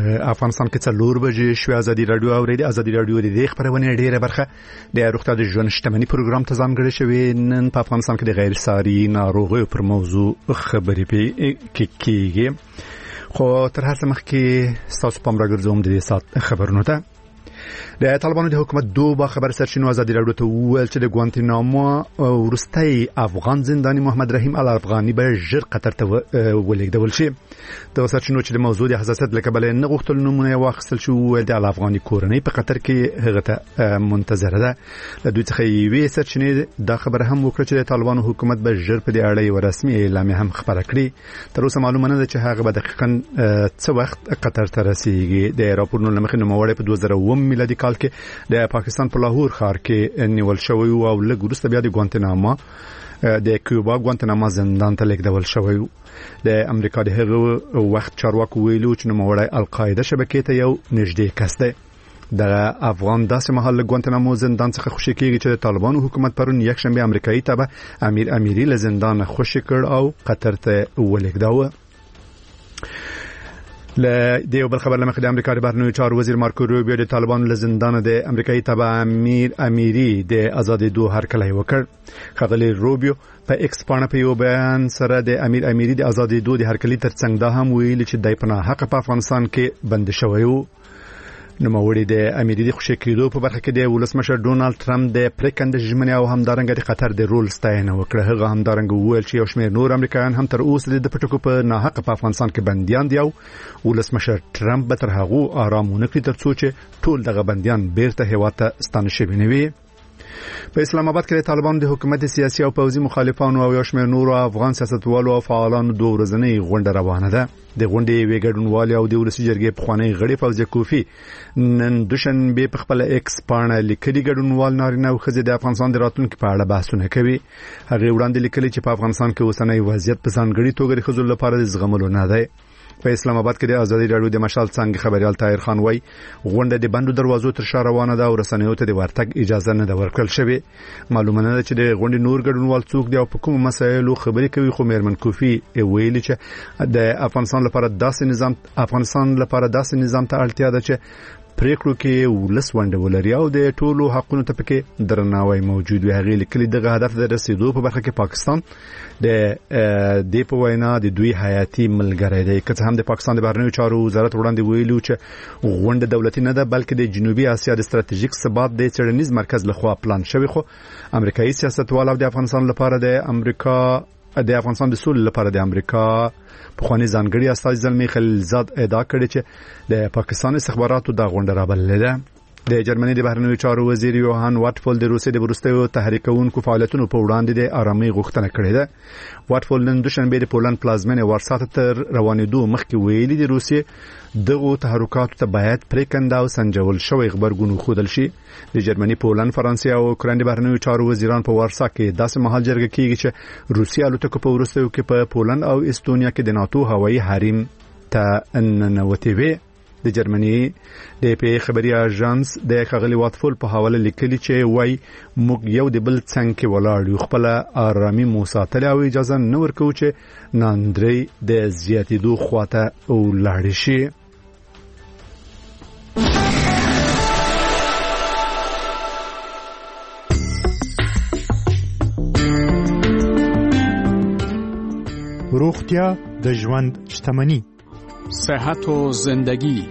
افغانستان کې څلور بجې شو. ازادي رادیو اوریدي. ازادي رادیو د خبرونه ډیره برخه د روغتیا د ژوند شتمنۍ پروګرام ته ځانګړی شوی. نن په افغانستان کې د غیر ساري ناروغیو پر موضوع خبرې کیږي. خو تر هر څه مخکې تاسو پام راګرځوم د دې سات خبرونو ته. د طالبانو د حکومت دوه خبر سرچینو ازادي رادیو ته ویل چې د ګوانتنامو ورستۍ افغان زنداني محمد رحیم الافغاني به ژر قطر ته ولېږدول شي. د سرچینو چې د موضوع د حساسیت له کبله نه غوښتل نومونه واخیستل شو. د الافغاني کورنۍ په قطر کې هغه ته منتظره ده. له دوی څخه یوې سرچینې دا خبره هم وکړه چې د طالبانو حکومت به ژر په دې اړه یو رسمي اعلامیه هم خبره کړي. تر اوسه معلومه نه ده چې هغه به دقیقاً څه وخت قطر ته رسیږي. د راپورونو له مخې نوموړی په 2009 میلادي کال کې د پاکستان په لاهور ښار کې نیول شوی او لږ وروسته بیا د ګوانتنامو د کیوبا ګوانتنامو زندان ته لیږدول شوی. د امریکا د هغه وخت چارواکو ویلو چې نوموړی القاعده شبکې ته یو نږدې کس دی. د افغان داسې مهال ګوانتنامو زندان څخه خوشی کېږي چې د طالبانو حکومت پرون یکشنبه امریکایي تابع امیر امیری له زندان خوشی کړ او قطر ته ولېږداوه. له دیو بل خبر لمخې د امریکا د بهرنیو چارو وزیر مارکو روبیو د طالبانو له زندان د امریکایي تابع امیر امیری د ازادېدو هرکلی وکړ. ښاغلی روبیو په ایکس پاڼه په یو بیان سره د امیر امیری د ازادېدو د هرکلي ترڅنګ دا هم ویلي چې دای په ناحقه په افغانستان کې بند شوی و. نوموړي د امیری د خوشی کېدو په برخه کې د ولسمشر ډونالد ټرمپ د پریکنده ژمنې او همدارنګه د قطر د رول ستاینه وکړه. هغه همدارنګه وویل چې یو شمېر نور امریکایان هم تر اوسه د پټکو په ناحقه په افغانستان کې بنديان دي او ولسمشر ټرمپ به تر هغه آرام ونه کړي ترڅو چې ټول دغه بنديان بیرته هیواد ته ستانه شوي نه وي. په اسلام آباد کې د طالبانو د حکومت سیاسي او پوځي مخالفانو او یو شمېر نورو افغان سیاستوالو او فعالانو دوه ورځنۍ غونډه روانه ده. د غونډې یوې ګډونوالې او د ولسي جرګې پخوانی غړي فوزیه کوفی نن دوشنبه په خپل ایکس پاڼه لیکلي ګډونوال نارینه او ښځې د افغانستان د راتلونکي په اړه بحثونه کوي. هغه وړاندې لیکلي چې په افغانستان کې اوسنۍ وضعیت په ځانګړي توګه د ښځو لپاره د زغملو نه دی. په اسلام آباد کې د ازادي رادیو د مشال څنګه خبريال طاهر خان وای غونډه د بندو دروازو تر شا روانه ده او رسنیو ته د ورتګ اجازه نه ده ورکړل شوې. معلومه نه ده چې د غونډې نور ګډونوال څوک دی او په کوم مسایلو خبرې کوي. خو میرمن کوفی ویلي چې د افغانستان لپاره داسې نظام ته اړتیا ده چې پریکړو کې ولس ونډه ولري او د ټولو حقونو ته پکې درناوی موجود وي. هغه لیکلي دغه هدف د رسیدو په برخه کې پاکستان د په وینا د دوی حیاتي ملګری دی. که څه هم د پاکستان د بهرنیو چارو وزارت وړاندې ویلو چې غونډه دولتي نه ده بلکې د جنوبي اسیا د ستراتیژیک ثبات د څېړنیز مرکز لخوا پلان شوی. خو امریکایي سیاستوال او د افغانستان د سولې لپاره د امریکا پخوانی ځانګړي استازي زلمی خلیلزاد ادعا کړې چې د پاکستان استخباراتو دا غونډه رابللې ده. د جرمني د بهرنیو چارو وزیر یوهان واتفول د روسیې د وروستیو تحریکونکو فعالیتونو په وړاندې د آرامۍ غوښتنه کړې ده. واتفول نن دوشنبه د پولند پلازمینه وارسا ته تر روانېدو مخکې ویلي د روسیې دغه تحرکاتو ته باید پریکنده او سنجول شوی خبرګون خودل شي. د جرمني، پولند، فرانسې او اوکراین د بهرنیو چارو وزیران په وارسا کې داسې مهال جرګه کیږي چې روسیه الوتکو په وروستیو کې په پولند او استونیا کې د ناتو هوایي حریم ته ننوتې وي. د جرمني د پی خبري اژانس د ښاغلي واتفول په حواله لیکلي چې وای موږ یو د بل څنګ کې ولاړ یو، خپل آرامي مو ساتلې او اجازه نه ورکوو چې ناندري د زیاتېدو خواته ولاړ شي. روغتیا د ژوند شتمني، صحت و زندگی.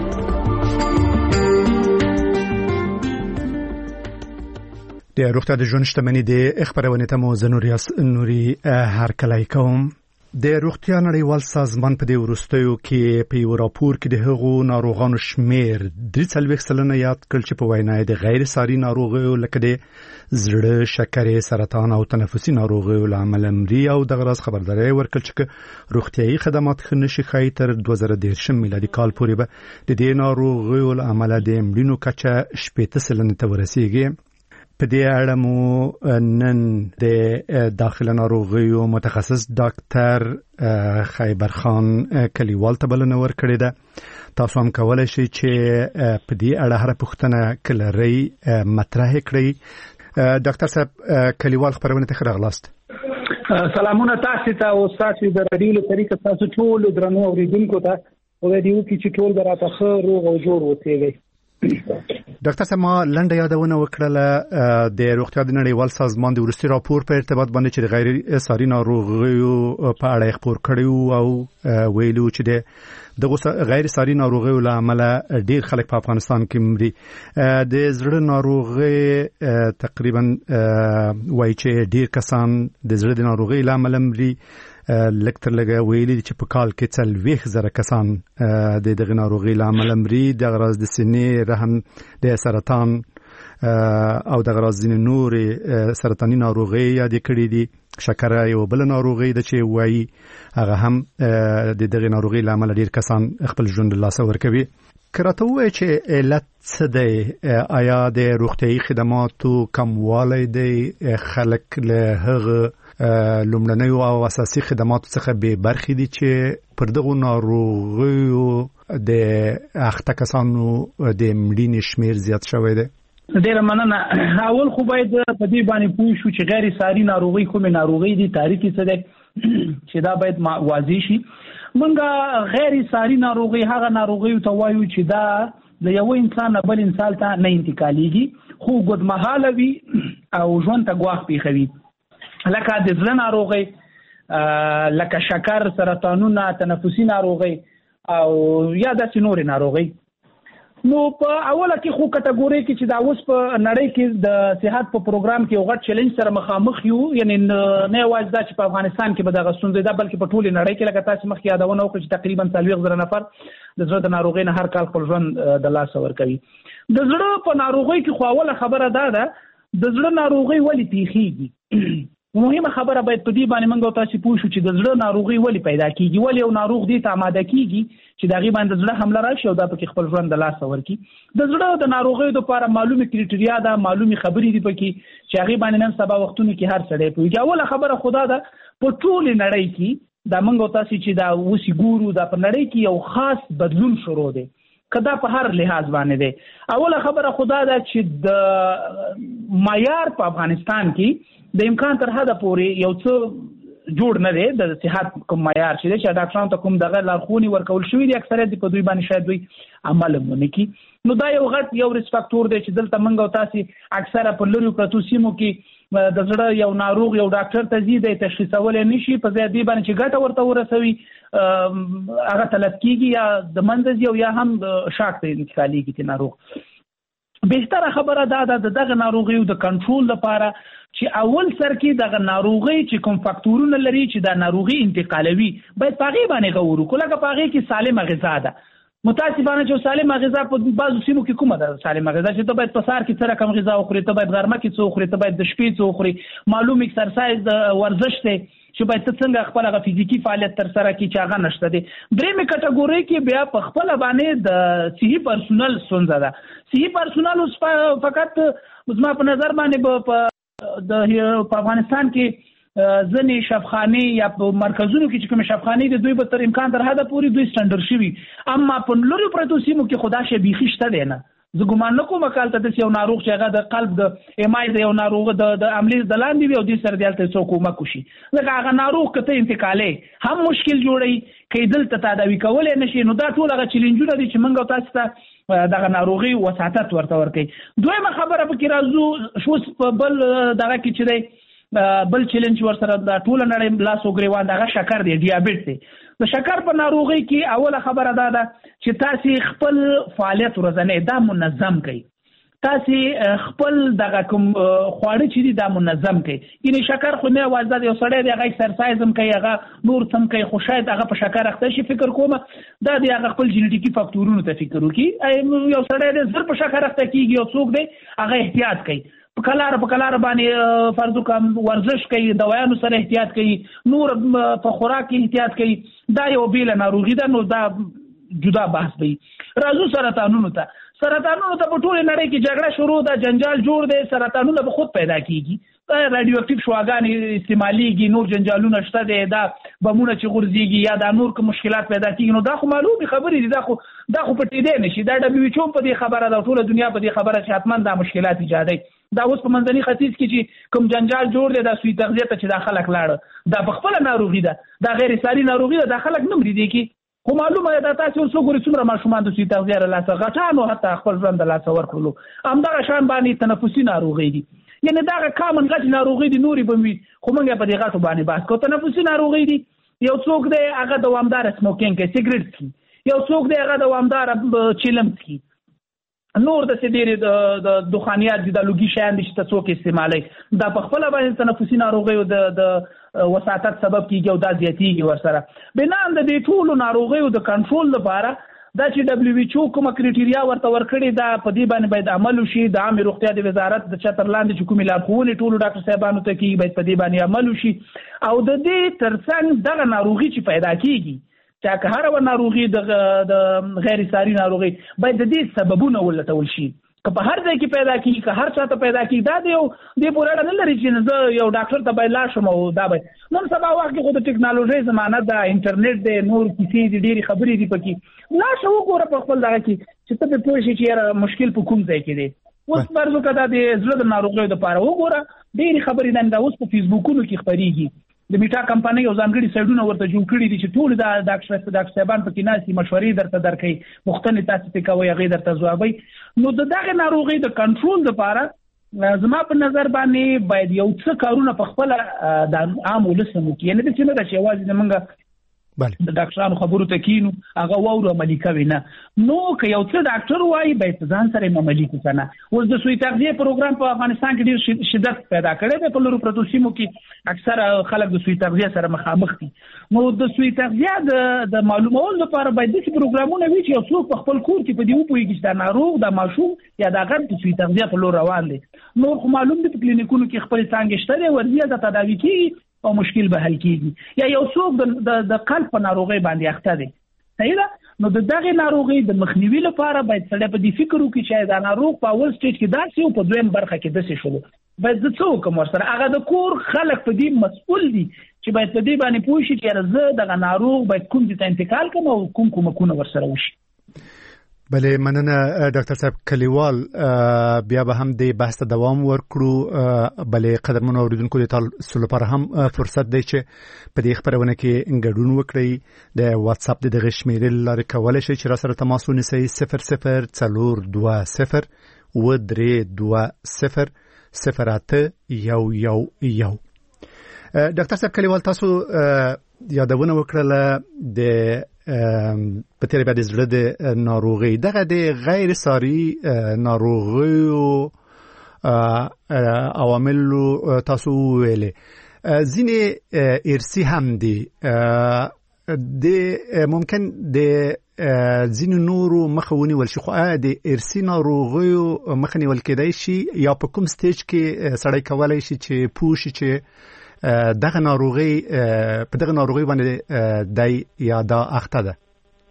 د روغتیا د ژوند شتمني د خبرونه ته مو نوري هرکلی کوم. د روغتیا نړیوال سازمان په دې وروستیو کې په یو راپور کې د هغو ناروغانو شمیر 43% یاد کړ چې په وینا د غیر ساري ناروغیو لکه د زړه، شکرې، سرطان او تنفسي ناروغیو لامل مري او د غراز خبرداري ورکړل چې روغتيایي خدمات خنشي خای تر 2013 میلادي کال پورې به د دې ناروغیو لامل د مړینو کچه 80% ته ورسیږي. په دې اړه مو نن د داخله ناروغیو متخصص ډاکټر خیبر خان کلیوال ته بلنه ورکړې ده. تاسو هم کولای شئ چې په دې اړه هر پوښتنه کلري مطرح کړئ. ډاکټر صاحب کلیوال خبرونه ته راغلاست. سلامونه تاسو ته او تاسو د رادیو له طریقې تاسو ټول درنو اوریدونکو ته خدای دې وکړي چې ټول به راته ښه روغ او جوړ اوسېږئ. ډاکټر صاحب ما لنډه یادونه وکړله د روغتیا د نړیوال سازمان د وروستي راپور په ارتباط باندې چې د غیر ساري ناروغیو په اړه خبر کړی او ویلو چې د غیر ساري ناروغیو له امله ډیر خلک په افغانستان کې مري. د زړه ناروغي تقریبا وایي چې ډیر کسان د زړه د ناروغي له امله مري. لکتر لګه ویلي چې په کال کې 40,000 کسان د دغه ناروغي له امله مري. د غراز د سینې رحم د سرطان او د غراز د نور سرطاني ناروغي یاد کړي دي. شکر یو بل ناروغي د چې وایي هغه هم د دغه ناروغي له امله ډیر کسان خپل ژوند له لاسه ورکوي. کراته وایي چې علت څه دی؟ آیا د روغتیايي خدماتو کموالی دی؟ خلک له هغه لومړنیو او اساسي خدماتو څخه به برخې دي چې پر دغه ناروغیو د اخته کسانو د مړینې شمیر زیات شوی دی. ډیره مننه. اول خو باید په دې باندې پوه شو چې غیر ساري ناروغي کومه ناروغي دي، تعریفي څه دی چې دا باید واضح شي. مونږه غیر ساري ناروغي هغه ناروغي ته وایو چې دا د یو انسان نه بل انسان ته نه انتقالېږي، خو ګډمحاله وي او ژوند ته ګواښ پیښوي. لکه د زړه ناروغي، لکه شکر، سرطانونه، تنفسي ناروغي او یا داسې نورې ناروغي. نو په اوله کې خو کټګوري کې چې دا اوس په نړۍ کې د صحت په پروګرام کې یو غټ چیلنج سره مخامخ یو، یعنی نه یوازې دا چې په افغانستان کې به دغه ستونزې ده بلکې په ټولې نړۍ کې لکه تاسو مخکې یادونه وکړه چې تقریبا 40,000 نفر د زړه د ناروغۍ نه هر کال خپل ژوند د لاسه ورکوي. د زړه په ناروغۍ کې خو اوله خبره دا ده د زړه ناروغۍ ولې پیښیږي. مهمه خبره باید په دې باندې موږ تاسو پوه شو چې د زړه ناروغي ولې پیدا کیږي، ولې یو ناروغ دې ته آماده کیږي چې دغه باندې زړه حمله راشي او دا پکې خپل ژوند د لاسه ورکړي. د زړه د ناروغیو لپاره معلومه کریټریا ده، معلومه خبرې دي پکې چې هغه باندې نن سبا وختونو کې هر سړی پوهیږي. اوله خبره خدا ده په ټول نړۍ کې دا موږ تاسو چې دا وسی ګورو دا په نړۍ کې یو خاص بدلون شروع دی کدا په هر لحاظ باندې دی. اوله خبره خدا ده چې د معیار په افغانستان کې د امکان تر حده پورې یو څه جوړ نه دی د صحت کوم معیار چې ډاکټرانو ته کوم دغه لارښوونې ورکول شوې دي اکثریت په دوی باندې شاید دوی عمل ونه کړي. نو دا یو غټ یو ریسک فاکټور دی چې دلته موږ او تاسو اکثره په لوري پرتو سیمو کې د زړه یو ناروغ یو ډاکټر ته ځي د تشخیصول نه شي په ځای دی باندې چې ګټه ورته ورسوي هغه تلف کیږي یا د منځ یو یا هم شاک ته انتقالېږي چې ناروغ. بهتره خبره دا ده دغه ناروغیو د کنټرول لپاره چې اول سر کې دغه ناروغي چې کوم فاکټورونه لري چې دا ناروغي انتقالوي باید پاغي باندې غوړو کله پاغي کې سالم غذا ده. متاسفانه چې سالم غذا په بعضو سیمو کې کومه ده سالم غذا چې ته باید په سار کې سره کم غذا وخوري، ته باید غرمه کې څه وخوري، ته باید د شپې څه وخوري، معلوم ایکسرسایز ورزش ته چې باید څنګه خپل غو فزیکی فعالیت تر سره کې چې هغه نشته دي. درېمه کټګوري کې بیا په خپل باندې د صحي پرسونل ستونزه ده. صحي پرسونل اوس فقط زما په نظر باندې په افغانستان کې ځنې شفاخانه یا په مرکزونو کې چې کوم شفاخانه دي دوی به تر امکان تر حده پورې دوی سټانډرډ شوي، اما په لوري پرتو سیمو کې خدا شي بيخي شته دی نه. زه ګمان نه کوم کالته د یو ناروغ چې هغه د قلب د امای د یو ناروغ د عملیات د لاندې وي او د سر دلته څوک کومک وشي لکه هغه ناروغ کته انتقالې هم مشکل جوړي کې دلته تداوی کول نه شي. نو دا ټول هغه چیلنجونه دي چې موږ تاسو ته دغه ناروغي وساتت ورته ورکړي. دویمه خبره به کې راځو شوس په بل دغه کې چې دی بل چیلنج ورسره د ټول نړۍ لاس وګریوان دغه شکر دی، ډیابیټ دی. د شکر په ناروغي کې اوله خبره دا ده چې تاسو خپل فعالیت ورځنی دا منظم کړئ، تاسو خپل دغه کوم خواړه چې دي دا منظم کړئ. یعنی شکر خو نه وازد یو سړی دی هغه ایکسرسایز هم کوي هغه نور سم کوي خو شاید هغه په شکر اخته شي. فکر کوم دا دی هغه خپل جینیټیکي فاکټورونو ته فکر وکړي. یو سړی دی زر په شکر اخته کیږي او څوک دی هغه احتیاط کوي، په کلار باندې فرض کوم ورزش کوي، دوايانو سره احتیاط کوي، نور په خوراک احتیاط کوي. دا یو بیل ناروغي ده. نو دا جدا بحث دی. راځو سرطانونو ته. سرطانونو ته په ټول نړۍ کې جګړه شروع ده، جنجال جوړ دی. سرطانونه به خود پیدا کیږي، رادیو اکټیو شواګانې استعماليږي، نور جنجالونه شته دي، دا بمونه چې غورځيږي یا دا نور کوم مشکلات پیدا کیږي. نو دا خو معلومه خبرې دي، دا خو پټې دی نشي. دا دبليو ایچ او په دې خبره ده، ټول دنیا په دې خبره چې حتمان دا مشکلات ایجادوي. دا اوس په منځني ختیځ کې چې کوم جنجال جوړ دی دا سوی تغذیه ته چې دا خلک لاړ دا په خپل ناروغي ده، دا غیر ساري ناروغي ده، دا خلک نه مري دي کې خو معلومه ده تاسو څو ګوري څومره ماشومان د سوي تغذیه له لاسه غټانو حتی خپل ژوند د لاسه ورکړلو همدغه شان باندې تنفسي ناروغي دي یعنی دا کامن غټ ناروغي دي نوري بموي خو موږ په دې غټو باندې بحث کوو تنفسي ناروغي دي یو څوک دی هغه دوامدار سموکینګ کوي سیګریټ څکي یو څوک دی هغه دوامدار چیلم څکي نور د سیدری د دخانیات د لوګي شیان دي چې تاسو کې استعمالي دا په خپل باندې تنفسي ناروغي او د وساتت سبب کیږي او دا زیاتیږي ورسره بنان د دې ټولو ناروغیو د کنټرول لپاره دا چې دبليو ایچ او کوم کرایټیریا ورته ورکړي دا په دې باندې باید عمل وشي د عامه روغتیا د وزارت د چترلاند چې کومې لارښوونې ټولو ډاکټر صاحبانو ته کیږي باید په دې باندې عمل وشي او د دې ترڅنګ دغه ناروغي چې پیدا کیږي چې که هر ناروغي د غیر ساري ناروغي باید د دې سببونه ولټول شي که په هر ځای کې پیدا کیږي که هر چاته پیدا کیږي دا دی د پوره نه لري چې زه یو ډاکټر ته باید لاړ شم او دا باید نن سبا وخت کې خو د ټکنالوژي زمانه ده انټرنیټ دی نور کیسې دي ډېری خبرې دي پکې لا شو وګوره په خپل دغه کې چې ته په پوه شي چې مشکل په کوم ځای کې دی اوس فرض وکړه د زړه د ناروغیو لپاره وګوره ډېری خبرې دا اوس په فیسبوکونو کې خپرېږي د میټا کمپنۍ یو ځانګړي سایډونه ورته جوړ کړي دي چې ټول د ډاکټر صاحبان پکې ناسي مشورې درته درکړي مختلف تاسو ته کوي هغه درته ځوابي نو دغه ناروغي د کنټرول لپاره زما په نظر باندې باید یو څه کارونه په خپل د عام ولسمو کې یعنی د څه نه چې आवाज زمونږ د ډاکټرانو خبرو ته کینو هغه وورو عملي کوي نه نو که یو څه ډاکټر وایي باید ځان سره عملي کنه اوس د سوي تغذیه پروګرام په افغانستان کې ډیر شدت پیدا کړی دی په لورو پروتو سیمو کې اکثره خلک د سوي تغذیه سره مخامخ دي نو د سوي تغذیه د معلوماتو لپاره باید د پروګرامونه وي چې یو څوک په خپل کور کې په دې وپوهیږي چې دا ناروغ د ماشوم یا د غږ د سوي تغذیه په لور روان دي نو خو معلوم دي په کلینیکونو کې خپل څنګه شته دی ورزیه د تداوی کیږي او مشکل به حل کیږي یا یو څوک د قلب په ناروغي باندې اخته دي صحیح ده نو دغه ناروغي د مخنیوي لپاره باید سړی په دې فکر وکړي چې دا ناروغ په اول سټیج کې داسې او په دویم برخه کې داسې شول باید د څو کوم سره هغه د کور خلک په دې مسؤل دي چې باید په دې باندې پوه شي چې زه دغه ناروغ باید کوم ځای ته انتقال کوم او کوم کومه ورسره وشي بله مننه ډاکټر صاحب کلیوال بیا به هم د بحث دوام ورکړو بله قدرمنو اوریدونکو د تاسو لپاره هم فرصت دی چې په دې خبرونه کې ګډون وکړئ د واتس اپ د شمیرې لارې کولای شئ چې را سره تماس ونیسئ 0042 ودرې20 0811 ډاکټر صاحب کلیوال تاسو یادونه وکړه د په تیر بیا د زړه د ناروغي دغه د غیر ساري ناروغیو عواملو تاسو ویلې ځینې ارثي هم دي د ممکن د ځینو نورو مخه ونیول شي خو د ارثي ناروغیو مخه نیول کېدای شي یا په کوم سټیج کې سړی کولای شي چې پوه شي چې دغه ناروغي په دغه ناروغي باندې دای یا دا اخته ده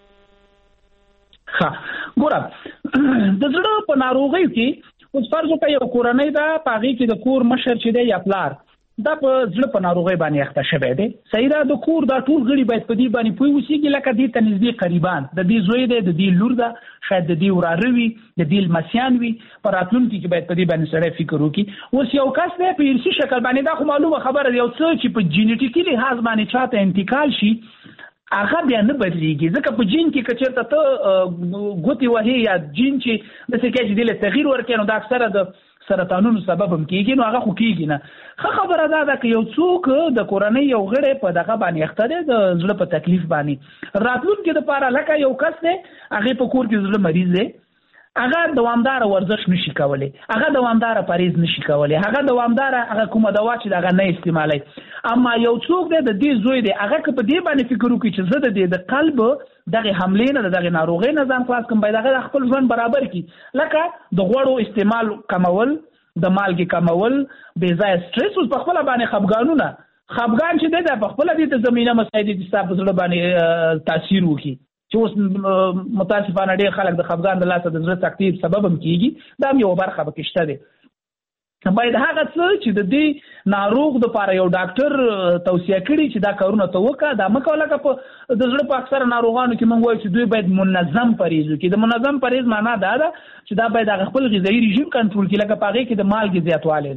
ها ګوره د زړه په ناروغي کې اوس فرض وکړئ یو کورنۍ ده پاغي کې د کور مشر چې دی یا پلار دا په زړه په ناروغي باندې اخته شوی دی صحیح ده د کور دا ټول غړي باید په دې باندې پوي وسیږي لکه دې ته نږدې قریبان د دې زوی دی د دې لور ده شاید د دې وراروي د دې لمسیان وي پر راتلونکي کې باید په دې باندې سره فکر وکړي اوس یو کس دی په ارثي شکل باندې دا خو معلومه خبره یو څه چې په جینیټیکي لحاظ باندې چاته انتقال شي هغه بیا نه بدلیږي ځکه په جین کې کچرته ته ګوتی وهي یا جین چې د څه کې چې د تغییر ورکړي نو دا اکثره د سرطانونو سبب هم کیږي نو هغه خو کیږي نه خو خبره ده چې یو څوک د کورنۍ یو غړی په دغه باندې اخته دی د زړه په تکلیف باندې راتلونکي د پاره لکه یو کس دی هغه په کور کې زړه مریض دی هغه دوامدار ورزش نشي کولای هغه دوامدار پرهیز نشي کولای هغه دوامدار هغه کومه دوا چې دغه نه استعمالي اما یو څوک د دې زوی دی هغه په دې باندې فکر وکړي چې زه د قلب دغه حملې نه دغه ناروغي نه ځان خلاص کوم باید هغه خپل ژوند برابر کړي لکه د غوړو استعمال کمول د مالګې کمول بې ځای سټرس او په خپل باندې خپګان چې دی په خپل دې زمينه مسایل دي چې په باندې تاثیر وکړي چې اوس متاسفانه ډېر خلک د خپګان د لاسه د زړه تکلیف سبب هم کیږي دا یو برخه پکې شته دی باید هغه څه چې د دې ناروغ د پاره یو ډاکټر توصیه کړي چې دا کارونه ته وکړه دا مکه لکه په د زړه په اکثر ناروغانو کې موږ وایو چې دوی باید منظم پرهیز وکړي د منظم پرهیز معنا دا ده چې دا باید خپل غذایی رژیم کنټرول کړي لکه پاغه کې د مالګې زیاتوالی دی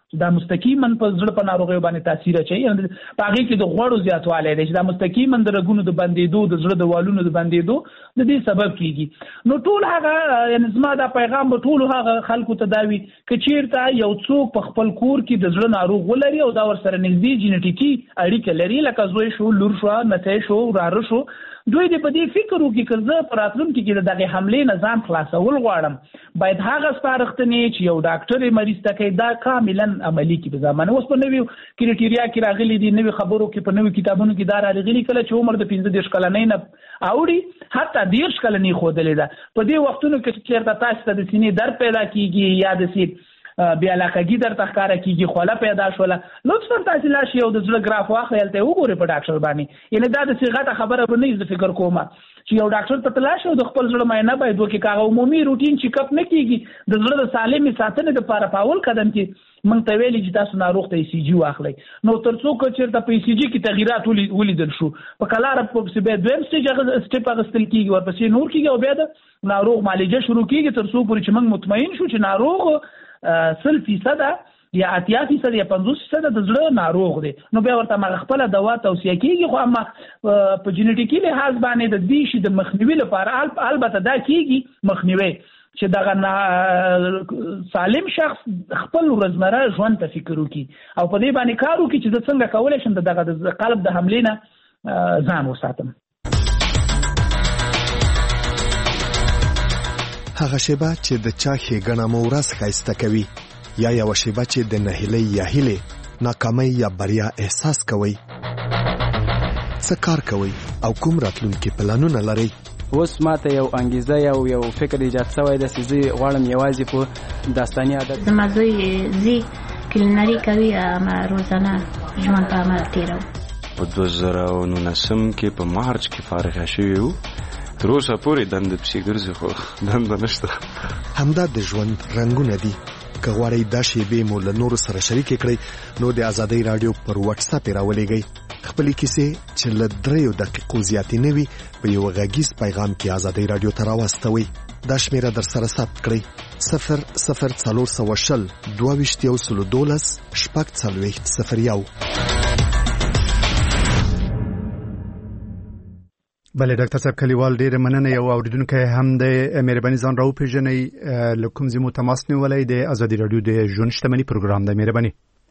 دا مستقیما په زړه په ناروغیو باندې تاثیر اچوي. هغه کې د غوړو زیاتوالی دی چې دا مستقیما د رګونو د بندېدو د زړه د والونو د بندېدو د دې سبب کیږي. نو ټول هغه یعنی زما دا پیغام به ټول هغه خلکو ته دا وي چې چیرته یو څوک په خپل کور کې د زړه ناروغ ولري او دا ورسره نږدې جینټیکي اړیکه لري لکه زوی شو لور شو نتی شو وراره شو دوی دې په دې فکر وکړي چې زه په راتلونکي کې د دغه حملې نه ځان خلاصول غواړم باید هغه سپارښتنې چې یو ډاکټر مریض ته کوي دا کاملا عملي کړي. په زمانه اوس په نوي کرایټیریا کې راغلي دي نوي خبرو کې په نوي کتابونو کې دا راغلي کله چې عمر د 15 کلنۍ نه اوړي حتی 10 کلنۍ خودلې ده. په دې وختونو کې چیرته تاسو ته د سینې درد پیدا کیږي یا د سینې بیا علاقګي در تخکاره کیږي خوله پیدا شوله لطفا تاسو لاشي او د زړه ګراف واخلئ ته وګورئ په ډاکټر باندې. یعنی دا د صيغه خبره به نه فکر کومه چې یو ډاکټر ته تلاش او د خپل زړه معاینه باید وکړي. کاغه عمومي روټین چیک اپ نه کیږي د زړه د سالمي ساتنې لپاره په اول قدم کې مونږ ته ویلي چې تاسو ناروغ ته ECG واخلئ. نو ترڅو چې په ECG کې تغیرات ولیدل شو په کلاره په به دویم سټیپ اغستل کیږي ورپسې نور کیږي او بیا د ناروغ معالجه شروع کیږي ترڅو پورې چې موږ مطمئن شو چې ناروغ 100% یا 80% یا 50% د زړه ناروغ دی. نو بیا ورته ما خپل دوا توصیه کیږي خو اما په جینټیکي لحاظ باندې د دې شي د مخنیوي لپاره البته دا کیږي مخنیوي چې دغه سالم شخص خپل روزمره ژوند ته فکر وکړي او په دې باندې کار وکړي چې د څنګه کولای شم دغه د قلب د حملې نه ځان وساتم. هغه شیبه چې د چا ښېګڼه مو ورځ ښایسته کوي یا یوه شیبه چې د نهیلۍ یا هیلې ناکامۍ یا بریا احساس کوئ څه کار کوئ او کوم راتلونکي پلانونه لرئ؟ اوس ماته یو انګیزه یو فکر ایجاد شوی دی چې زه غواړم یوازې په داستاني عادت زما زوی زی کلینري کوي اما روزانه ژوند په عمل تېرو. په 2019 کې په مارچ کې فارغه شوی وو تر اوسه پورې دنده پسې ګرځي خو دنده نشته. همدا د ژوند رنګونه دي. که غواړئ دا شیبې مو له نورو سره شریکې کړئ نو د ازادۍ راډیو پر واتس اپ راولېږئ خپلې کیسې چې له 3 دقیقو زیاتې نه وي په یو غږیز پیغام کې ازادۍ راډیو ته راواستوئ. دا شمیره در سره ثبت کړئ 00420 2212 شپږ بله ډاکټر صاحب کلیوال ډېر مننه. یو اوریدونکو هم د مهرباني ځان راو پیژنې لکم زمو تماس نیولای د ازادي رادیو د ژوند شتمنۍ پروګرام د مهرباني.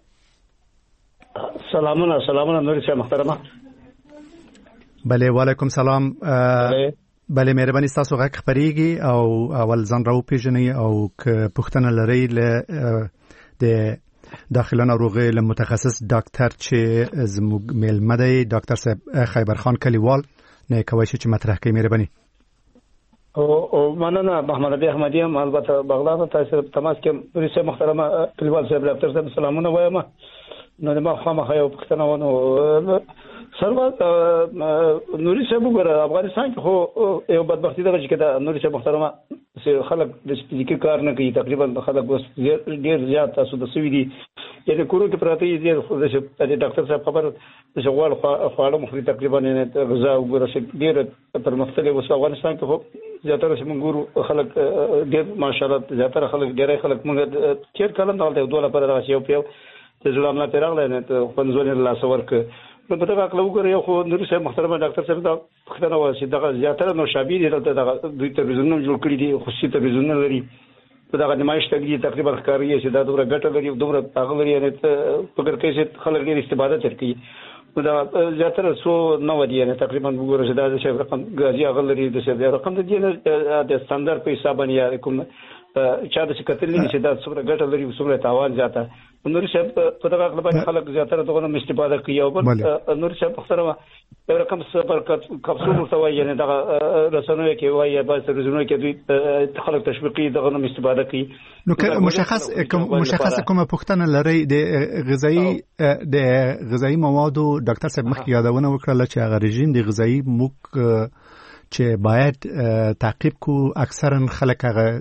سلامونه نور شه محترمه. بله وعلیکم سلام. بله مهرباني تاسو غږ خبريږي او اول ځان راو پیژنې او ک پښتنه لري له د داخله ناروغي له متخصص ډاکټر چې زموږ میلمه دی ډاکټر صاحب خیبر خان کلیوال نه کوي چې مطرح کوي مهرباني. او مننه محمد علي احمدي هم البته بغداد ته تماس کې ریسه محترمه کلیوال صاحب ډاکټر صاحب سلامونه وایم. نو ما خامخا یو پښتنه ونه سروت نوري صاحب وګوره افغانستان کې خو یو بدبختی ده چې دا نوري صاحب محترمه خلک د فزیکي کار نه کوي تقریبا خلک اوس ډیر زیات تاسو د سوي دي یعنی کورو کې پراته دي د ډاکټر صاحب خبر د شغال خواړه مخري تقریبا نه غذا وګوره ډیر پر مختلف اوس افغانستان کې خو زیاتره چې موږ ګورو خلک ډیر ماشاءالله زیاتره خلک ډیره خلک موږ چیر کلم دالته دوله پر راشي او په ځل امنا پیراغله نه ته پنځونه لا سورک نو په دغه کلو ګره یو خو نور صاحب محترم ډاکټر صاحب دا پښتنه واسي دغه زیاتره نو شابیر دلته دغه دوی تلویزیون جوړ کړی دي خصوصي تلویزیون لري په دغه نمایش تګي تقریبا ښکاری چې دا دوره ګټه لري دوره هغه لري نه فکر کوي چې خلک ډیر استفاده کوي دا زیاتره سو نو ودی نه تقریبا وګوره چې دا چې رقم غازی هغه لري د څه رقم د دې د ستاندر په حساب باندې کوم چا د کتلې چې دا څومره ګټه لري څومره تاوان زیاته نور صاحب په دغه خپل خلک زیاتره دغه استفاده کوي او نور صاحب محترمه یو رقم سپر کپسول ورته یعنی دغه رسنوي کې وایي با رسنوي کې دوی خلک تشویقي دغه استفاده کوي. نو مشخص کومه پښتنه لري د غذایی موادو ډاکټر صاحب مخکې یادونه وکړه چې هغه رژیم د غذایی موږ چې باید تعقیب کو اکثرا خلک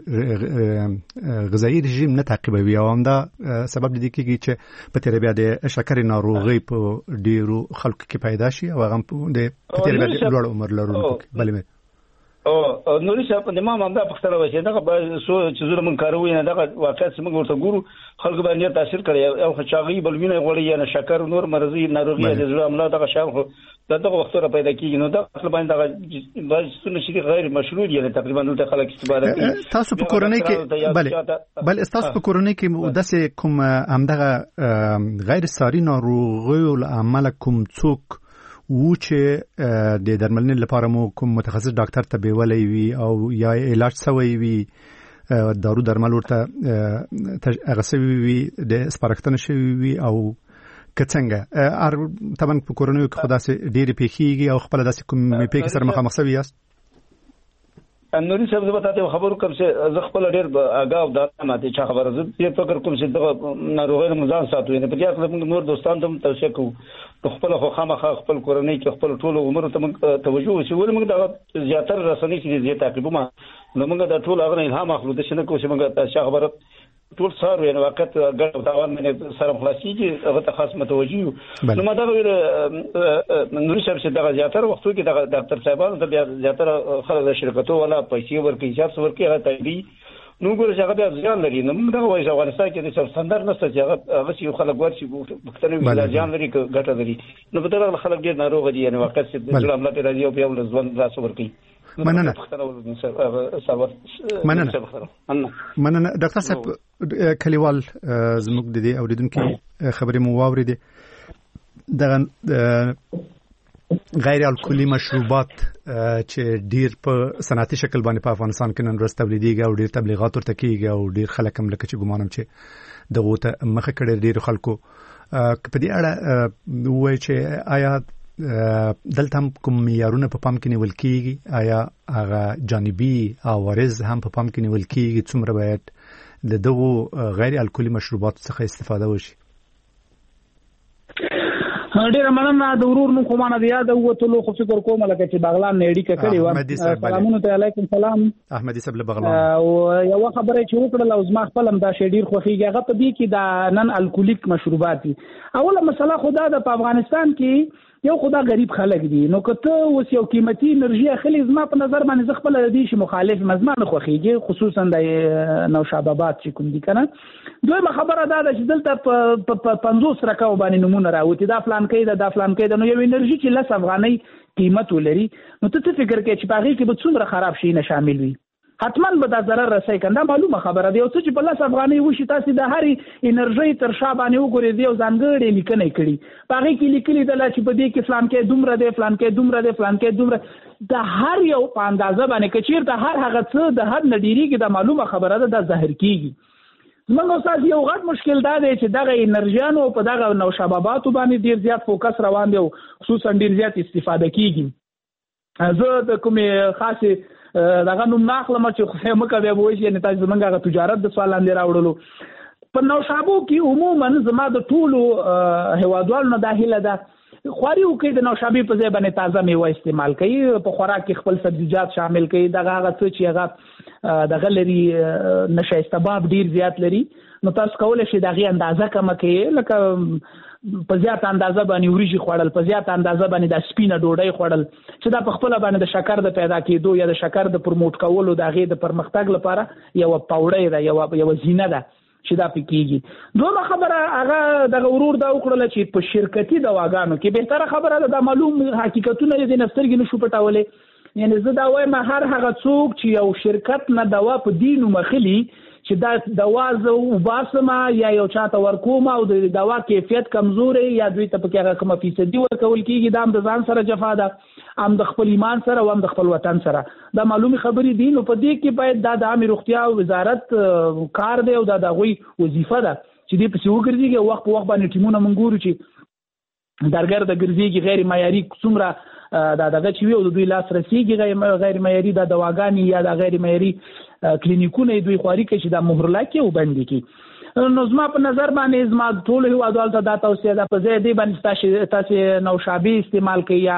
غذایی رژیم نه تعقیبوي او همدا سبب دي کېږي چې په تیر بیا د شکر ناروغي په ډیرو خلکو کې پیدا شي او هغه د په تیر بیا د لوړ عمر لرونکو بلې او نوري صاحب د ما مامدا پښتنه وایي دا سو چې زره من کاروي نه دا واقعیت موږ ورته ګورو خلک باندې تاثیر کړی او خچاغي بلوینه غوړي یا شکر نور مرضی ناروغي د زړه عمله دا شام دغه وختره پیدا کیږي نو دا اصل باندې دا سونه شي غیر مشروع دي تقریبا ټول خلک استفاده کوي. تاسو په کورنۍ کې بل تاسو په کورنۍ کې داسې کوم همدغه غیر ساري ناروغیو له عمله کوم څوک و چې د درملنې لپاره مو کوم متخصص ډاکټر ته بیولې وي او یا علاج سوی وي دارو درمل ورته هغه سوی وي د سپارښتنه شوی وي او کڅنګه طبعا په کورونو کې خدا سي ډېری پیخيږي او خپل داسې کوم پیخي سره مخامخ شوی یاست. نوري صاحب زه تاسو خبرو کوم چې زه خپل ډېر آگاه دا ماته چا خبره زه یې فکر کوم چې دغه ناروغي مزان ساتو نه په دې اړه نور دوستان ته توصيه کوم خپل خامخا خپل کورنۍ کې خپل ټول عمر ته توجه وشي ول موږ دا زیاتره رسنۍ چې زیات تعقیب ما نو موږ دا ټول هغه الهام اخلو د شنه کوم چې موږ تاسو خبره ټول سره یو وخت ګډ تاوان باندې سره خلاصيږي هغه ته خاص متوجي نو ما دا نوري صاحب چې دا زیاتره وختو کې دا ډاکټر صاحبانو ته زیاتره خلک د شرکتو ولا پیسې ورکړي چې ورکړي هغه تایبي نو ګور چې هغه بیا ځان لري نو موږ دا وایو افغانستان کې د ستاندر نشته چې هغه چې خلک ورشي مختلف ځان لري ګټه لري نو په دغه خلک ډیر ناروغ دي یعنی واقع چې د عملیات راځي او بیا ول ځوان راس ورکي. مننه ډاکټر صاحب کلیوال زموږ د دې اوریدونکو خبرې مو واوریدې د غیر الکولي مشروبات چې ډیر په صنعتي شکل باندې په افغانستان کې نن ورځ تولیدېږي او ډیر تبلیغات ورته کیږي او ډیر خلک هم لکه چې ګمانم چې دغه ته مخه کړي ډیر خلکو په دې اړه وایي چې آیا دلته هم کوم معیارونه په پام کې نیول کیږي آیا هغه جانبي عوارض هم په پام کې نیول کیږي څومره باید د دغه غیر الکولي مشروبات څخه استفاده وشي؟ ډیر مننه د ورور نو کومه دی یاد وته خو فکر کوم لکه چې بغلان نېډی کړي و سلامونه ته علیکم سلام احمدي صاحب له بغلان او یو خبره چې وکړل او زما خپل هم دا شی ډیر خوخیږي هغه په دې کې دا نن الکولیک مشروبات دي. اوله مسله خدا د افغانستان کې یو خدا غریب خلک دي نو کته اوس یو قیمتي انرژي اخلي زما په نظر باندې خپل د دې شي مخالف مزمن خوخیږي خصوصا د نوشاباد چې کوم دي کنه. دویمه خبره دا چې دلته په 50 رکاو باندې نمونه راوتی دا فلان کې دا فلان کې نو یو انرژي چې لس افغاني قیمت ولري نو ته فکر کې چې باغی کې به څومره خراب شي نه شامل وي حتما به دا ضرر رسي کنده معلومه خبره دی او چې په لس افغاني وشي تاسو د هري انرژي تر شابانه وګورئ دی او ځانګړي لیکنه کړي باغی کې لیکلي د لا چې په دې کې فلان کې دومره دی فلان کې دومره دی فلان کې دومره د هر یو په اندازه باندې کچیر د هر هغه څه د هر نډيري کې د معلومه خبره ده د ظاهر کیږي. زمونږ استاد یو غټ مشکل دا دی چې دغه انرژیانو په دغه نوشاباتو باندې ډیر زیات فوکس روان دی او خصوصا ډیر زیات استفاده کیږي. زه د کومې خاصه دغه نوم ناخلم چې خو مکه بیا وایي چې تاسو زمونږه تجارت د سوال لاندې راوړلو په نوشابو کې عموما زما د ټولو هوادوالو نه داخله ده خواري وکړي د نوشابې په ځای باندې تازه میوه استعمال کوي په خوراک کې خپل سبزیجات شامل کوي دغه هغه څه چې هغه دغه لري نشه استباب ډیر زیات لري نو تاسو کولای شئ دغه اندازه کم کړئ لکه په زیات اندازه باندې وریجی خوړل په زیات اندازه باندې د سپینه ډوډۍ خوړل چې دا په خپل باندې د شکر د پیدا کېدو یا د شکر د پروموټ کولو د غي د پرمختګ لپاره یو پاوډر ده یو زینه ده چې دا پکېږي. دوه خبره هغه د ورور دا وکړل چې په شرکتي دواګانو کې به تر خبره ده معلوم حقیقتونه دې نسترګې نشو پټولې یعنی زه دا وایم هر هغه څوک چې یو شرکت نه دوا په دینو مخلي چې دا دوا زو وباسمه یا یو چاته ورکوم او د دوا کیفیت کمزوري یا دوی ته پکې هغه کومه فیصدي ورکول کیږي دا هم د ځان سره جفا ده هم د خپل ایمان سره او هم د خپل وطن سره دا معلومي خبرې دي. نو په دې کې باید د عامه روغتیا وزارت کار دی او دا د غوي وظیفه ده چې دې په څو ګرځيږي وخت په وخت باندې ټیمونه منګورو چې درګر د ګرځيږي غیر معیاري څومره دا دغه چې وي او دوی لاس رسیږي غیر معیاري د دواګانی یا د غیر معیاري کلینیکونه دوی خواري کوي چې د مهرلا کې وبندي کی. نو زما په نظر باندې زما ټول هیوادوالو ته دا توصیه ده په ځای دی باندې تاسو نوشابې استعمال کوي یا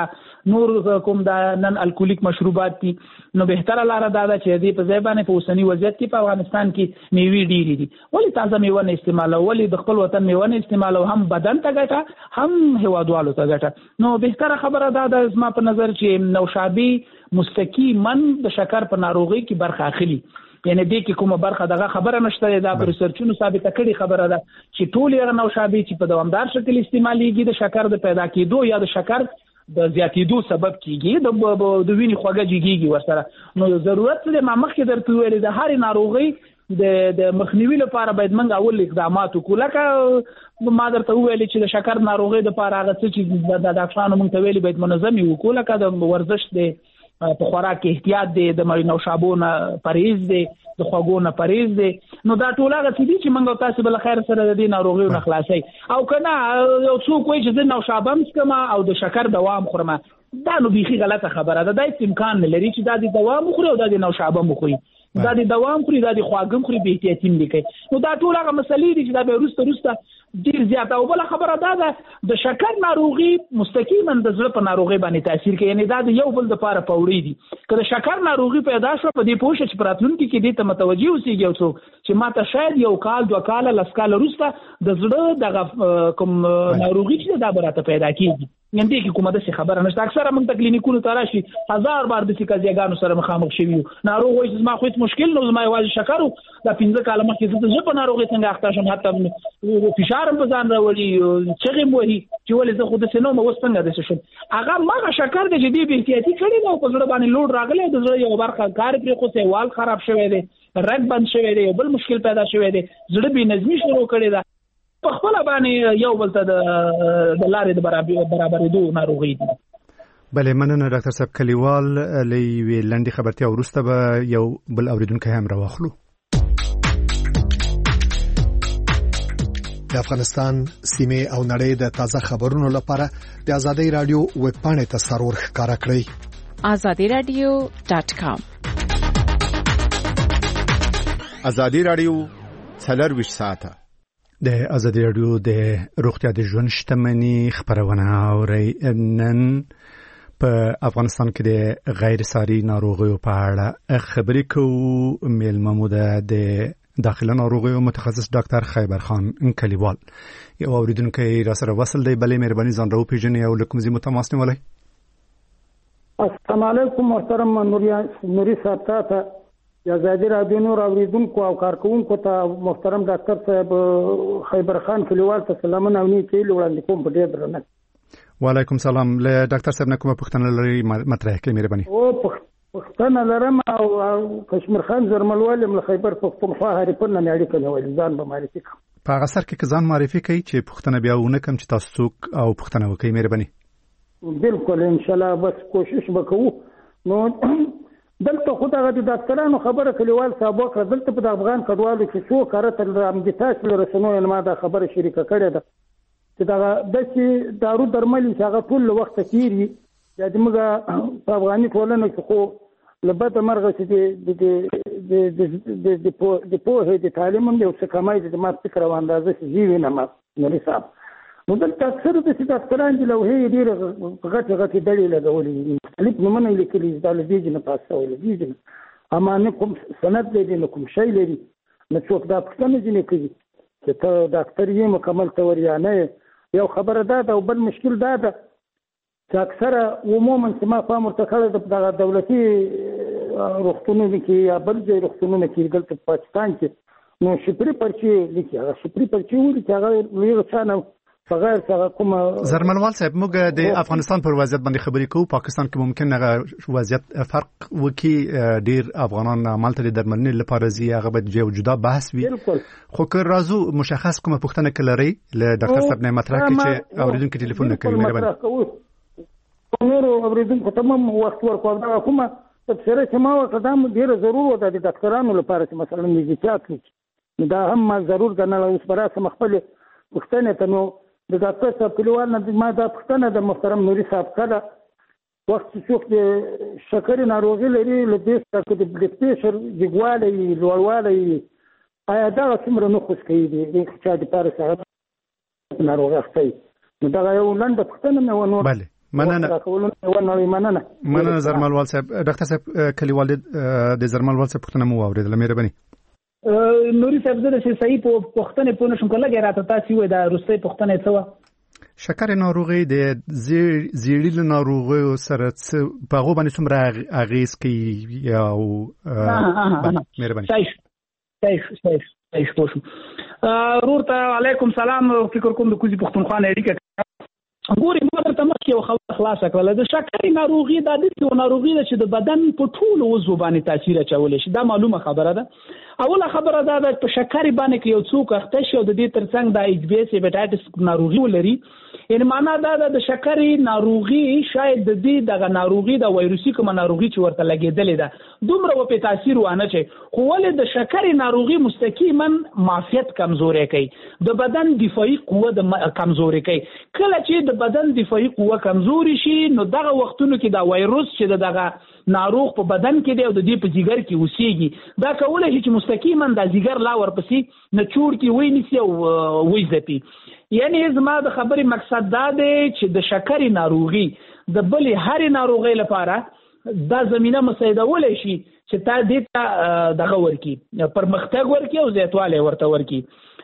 نور کوم دا نن الکولیک مشروبات دي نو بهتره لاره دا ده چې دې په ځای باندې په اوسنی وضعیت کې په افغانستان کې میوې ډېرې دي ولې تازه میوه نه استعمالو ولې د خپل وطن میوه نه استعمالو هم بدن ته ګټه هم هیوادوالو ته ګټه نو بهتره خبره دا ده زما په نظر چې نوشابې مستقیما د شکر په ناروغي کې برخه اخلي یعنی دې کې کومه برخه دغه خبره نشته دا په ریسرچونو ثابته کړي خبره ده چې ټول یې نوشابې چې په دوامدار شکل استعمالېږي د شکر د پیدا کېدو یا د شکر د زیاتېدو سبب کیږي د وینې خوږه جګیږي ورسره نو ضرورت دې ما مخکې درته ویل د هر ناروغي د مخنیوي لپاره باید موږ اول اقدامات وکړو لکه ما درته ویل چې د شکر ناروغي لپاره هغه څه چې د ډاکټرانو موږ ته ویلي باید منظم وکړو لکه د ورزش دی په خوراک احتیاط دی د نوشابو نه پرهیز دی د خوږو نه پرهیز دی نو دا ټول هغه څه دي چې موږ تاسو بل خیر سره د دې ناروغیو نه خلاصي او کنه یو څوک وایي چې د نوشابه مسکم او د شکر دوام خورم دا نو بيخي غلطه خبره ده د امکان نه لري چې دا د دوام خوري او د نوشابه مخوري دا د دوام خوري دا د خواږم خوري به احتیاطي لیکي نو دا ټول هغه مسلې دي چې دا به روسته ډیر زیات او بل خبره ده د شکر ناروغي مستقیما د زړه په ناروغي باندې تاثیر کوي یعنی دا د یو بل د لپاره پوری دي که د شکر ناروغي پیدا شو په دې پوښتنه چې پراتلونکو کې دې ته متوجي اوسېږي او چې ماته شاید یو کال دوه کال لسکاله روسته د زړه د کوم ناروغي چې دا براته پیدا کیږي نن دې کې کومه د خبره نشته اکثره موږ د کلینیکونو ته راشي هزار بار د سکازیګانو سره مخامخ شوي ناروغ وایي چې ما خو هیڅ مشکل نه زما یوازې شکر دا 15 کال مخکې د زړه ناروغي څنګه اخته شم حتی فشار په ځان راولي چې موهي چې ولې زه خو د سينو مو څنګه د شم هغه ما شکر د جدي به احتیاطي کړی نو په زړه باندې لوډ راغلی د زړه یو برخه کار پرې خو سیوال خراب شوی دی رګ بند شوی دی بل مشکل پیدا شوی دی زړه به نظمی شروع کړی دا په خپل باندې یو بل ته د لارې د برابرېدو ناروغي دي بله مننه ډاکټر صاحب کلیوال لوي لنډي خبرتیا ورسته به یو بل اوریدونکو هم راوخلو د افغانستان سیمه او نړۍ د تازه خبرونو لپاره د ازادي رادیو ویب پاڼې ته سرور ښکارا کړئ azadiradio.com ازادي رادیو 24 ساعته د ازادي رادیو د روغتیا د ژوند شتمنۍ خبرونه اوري نن په افغانستان کې د غیر ساري ناروغیو په اړه خبرې کوو مېلمه د داخله ناروغیو متخصص ډاکټر خیبر خان کلیوال یو اوریدونکو را سره وصل دی بلې مهرباني ځان راو پیژنې او لکه مزي متماس نه ولای السلام علیکم محترم نوري صاحب ته ازادي رادیو نور اوریدونکو او کارکونکو ته محترم ډاکټر صاحب خیبر خان کلیوال ته سلامونه او نیکی وړاندې کوم په ډېر درنښت وعلیکم سلام له ډاکټر صاحب نه کومه پوښتنه لري مطرح کړئ مهرباني او پښتنه لرم او کشمیر خان زرملوال له خیبر پښتونخوا هریپور نه اړیکه نیولې ځان به معرفي کوم په هغه سر کې ځان معرفي کوي چې پښتنه بیا ونه کوم چې تاسو څوک او پښتنه وکړي مهرباني بالکل ان شاء الله بس کوشش وکړو نو دلته خو دا د ډاکټرانو خبره کلیوال صاحب وکړه دلته په افغان کډوالو چې څو کارته امدتاس له رسنوي ما دا خبره شریکه کړې ده چې دا د دارو درمل چې هغه ټول وخت تیری یا د موږ په افغاني ټولنه کې خو لبد مرغه چې د پوهې د تعلیم هم یو څه کمای د ما فکر او اندازه چې جیوي نه ما نوري صاحب نو دلته اکثر د ډاکټران د لوهې ډېر غټ ډلې لګولې مختلف نومونه لیکلي دا له دې نه پاسه ولې دې اما نه کوم سند لري نه کوم شی لري نو څوک دا پښتنه دي نه کوي چې ته ډاکټر یې مکمل توریا نه یو خبره ده او بل مشکل ده چې اکثره عموما چې ما فهم ورته کړی د دولتي روغتونونو کې یا بل ځای روغتونونو کې دلته په پاکستان کې نو شپري پرچې لیکي هغه شپري پرچې ولي چې هغه لوی څانه بغیر څنګه کوم زرمنوال صاحب موږ د افغانستان پر وضعیت باندې خبرې کوو پاکستان کې ممکن هغه وضعیت فرق وکي ډیر افغانان عملته د درملنې لپاره زی هغه به جدا بحث وي خو که راځو مشخص کومه پوښتنه کلري له ډاکټر صاحب نه مطرح کړي چې اوریدونکو ټلیفون نه کوي مهرباني نور اوریدونکو تمام وخت ورکول دا کومه تفسیر چې ما وقدم ډیر ضرور وته د ډاکټرانو لپاره چې مثلا میزیکات کې دا هم ما ضرور غنل اوس براسه مخبل پوښتنه ته نو د ډاکټر صاحب کلیوال نه ما دا پښتنه د محترم نوري صاحب کړه وخت چې د شکر ناروغي لري له دې څخه د بلډ پريشر جګوالی لوړوالی آیا دا څومره نقص کوي د چا د پاره سره ناروغي اخته نو دا یو لاندې پښتنه مې ونه بله مننه زرملوال صاحب. ډاکټر صاحب کلیوال د زرملوال صاحب پوښتنه مو واورېدله، مهرباني. نوري صاحب زه چې صحیح په پوښتنه پوه نشم کله راته تاسو وای دا روسي پوښتنه څه و؟ شکر ناروغي د زیړی ناروغي سره په هغه باندې څومره اغیز کوي یا مهرباني. صحیح پوښتنه. ورته علیکم سلام، فکر کوم د کوزي پښتونخوا نه اړیکه ګوري ما درته مخکې یو خبره خلاصه کړله. د شکرې ناروغي دا داسې ناروغي ده چې د بدن په ټولو عضو باندې تاثیر اچولی شي. دا معلومه خبره ده. اوله خبره دا ده په شکرې باندې که یو څوک اخته شي او د دې ترڅنګ د ایچ بی اس هیپاټایټس ناروغي ولري، یعنې معنا دا ده د شکرې ناروغي شاید د دې دغه ناروغي د وایروسي کومه ناروغي چې ورته لګېدلې ده دومره په تاثیر وانه چي، خو ولې د شکرې ناروغي مستقیما معافیت کمزوري کوي، د بدن دفاعي قوه د کمزوري کوي. کله چې د بدن دفاعي قوه کمزوري شي نو دغه وختونو کې دا وایروس چې دغه ناروغ په بدن کې دی او د دې په جګر کې اوسېږي، دا کولای شي چې مستقیما د جګر لا ورپسې نچور کې ویني او وځپي. یعنی زما د خبرې مقصد دا دی چې د شکرې ناروغي د بلې هرې ناروغۍ لپاره دا زمينه مساعدولای شي چې تا دې ته دغه ورکی پرمختګ ورکی او زیاتوالی ورته ورکی.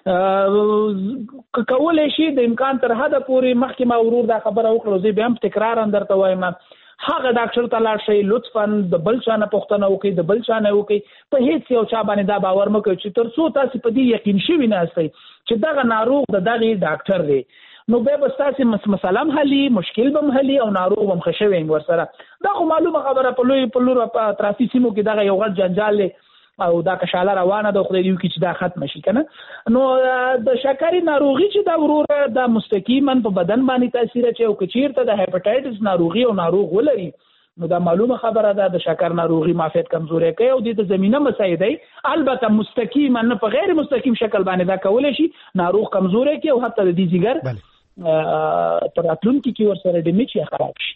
کولای شي د امکان تر حده پورې مخکې ما ورور دا خبره وکړه، زه به هم تکرار درته وایم، هغه ډاکټر ته لاړ شئ، لطفا د بل چا نه پوښتنه وکړئ، د بل چا نه وکړئ، په هیڅ یو چا باندې دا باور مه کوئ چې تر څو تاسو په دې یقین شوي نه یاستئ چې دغه ناروغ د دغه ډاکټر دی، نو به بس تاسو مسله هم حلي، مشکل به هم حلي او ناروغ هم ښه شوی ورسره. دا خو معلومه خبره په لور اطرافي سیمو کې دغه یو غټ جنجال او دا کشاله روانه ده، خدای دې وکړي چې دا ختم شي کنه. نو د شکرې ناروغي چې دا وروره دا مستقیما په بدن باندې تاثیر اچي او کچیرته د هیپاټایټس ناروغي او ناروغ ولري نو دا معلومه خبره ده د شکر ناروغي معافیت کمزوري کوي او د زمينه مساعدي، البته مستقیما نه په غیر مستقیم شکل باندې دا کولای شي ناروغ کمزوري کوي او حتی د دې جګر پر اتلونکو کې ورسره د میچ خراب شي.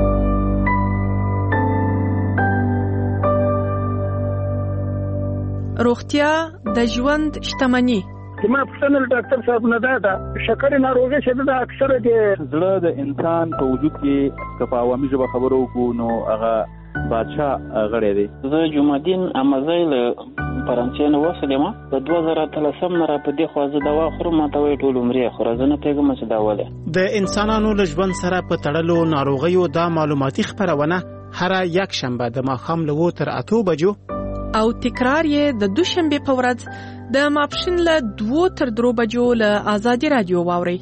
روغتیا د ژوند شتمني. ما پوښتنه ډاکټر صاحب نه ده شکرې ناروغي چې ده اکثره د زړه د انسان په وجود کې که په عوامي ژبه خبرو وکړو نو هغه بادشاه غړی دی. زه جمعدین امزی له فرانسې نه وسلم د 2013 نه را په دې خو زه دوا خورم، ما ته وایي ټول عمرې خو زه نه پیګم چې دا وله د انسانانو له ژوند سره په تړلو ناروغیو دا معلوماتي خبرونه هر یک شنبه د ماښام له 2 تر 8 بجو او تکرار یې د دوشنبه په ورځ د ماپښین له 2 تر 3 بجو له آزادي رادیو واوري.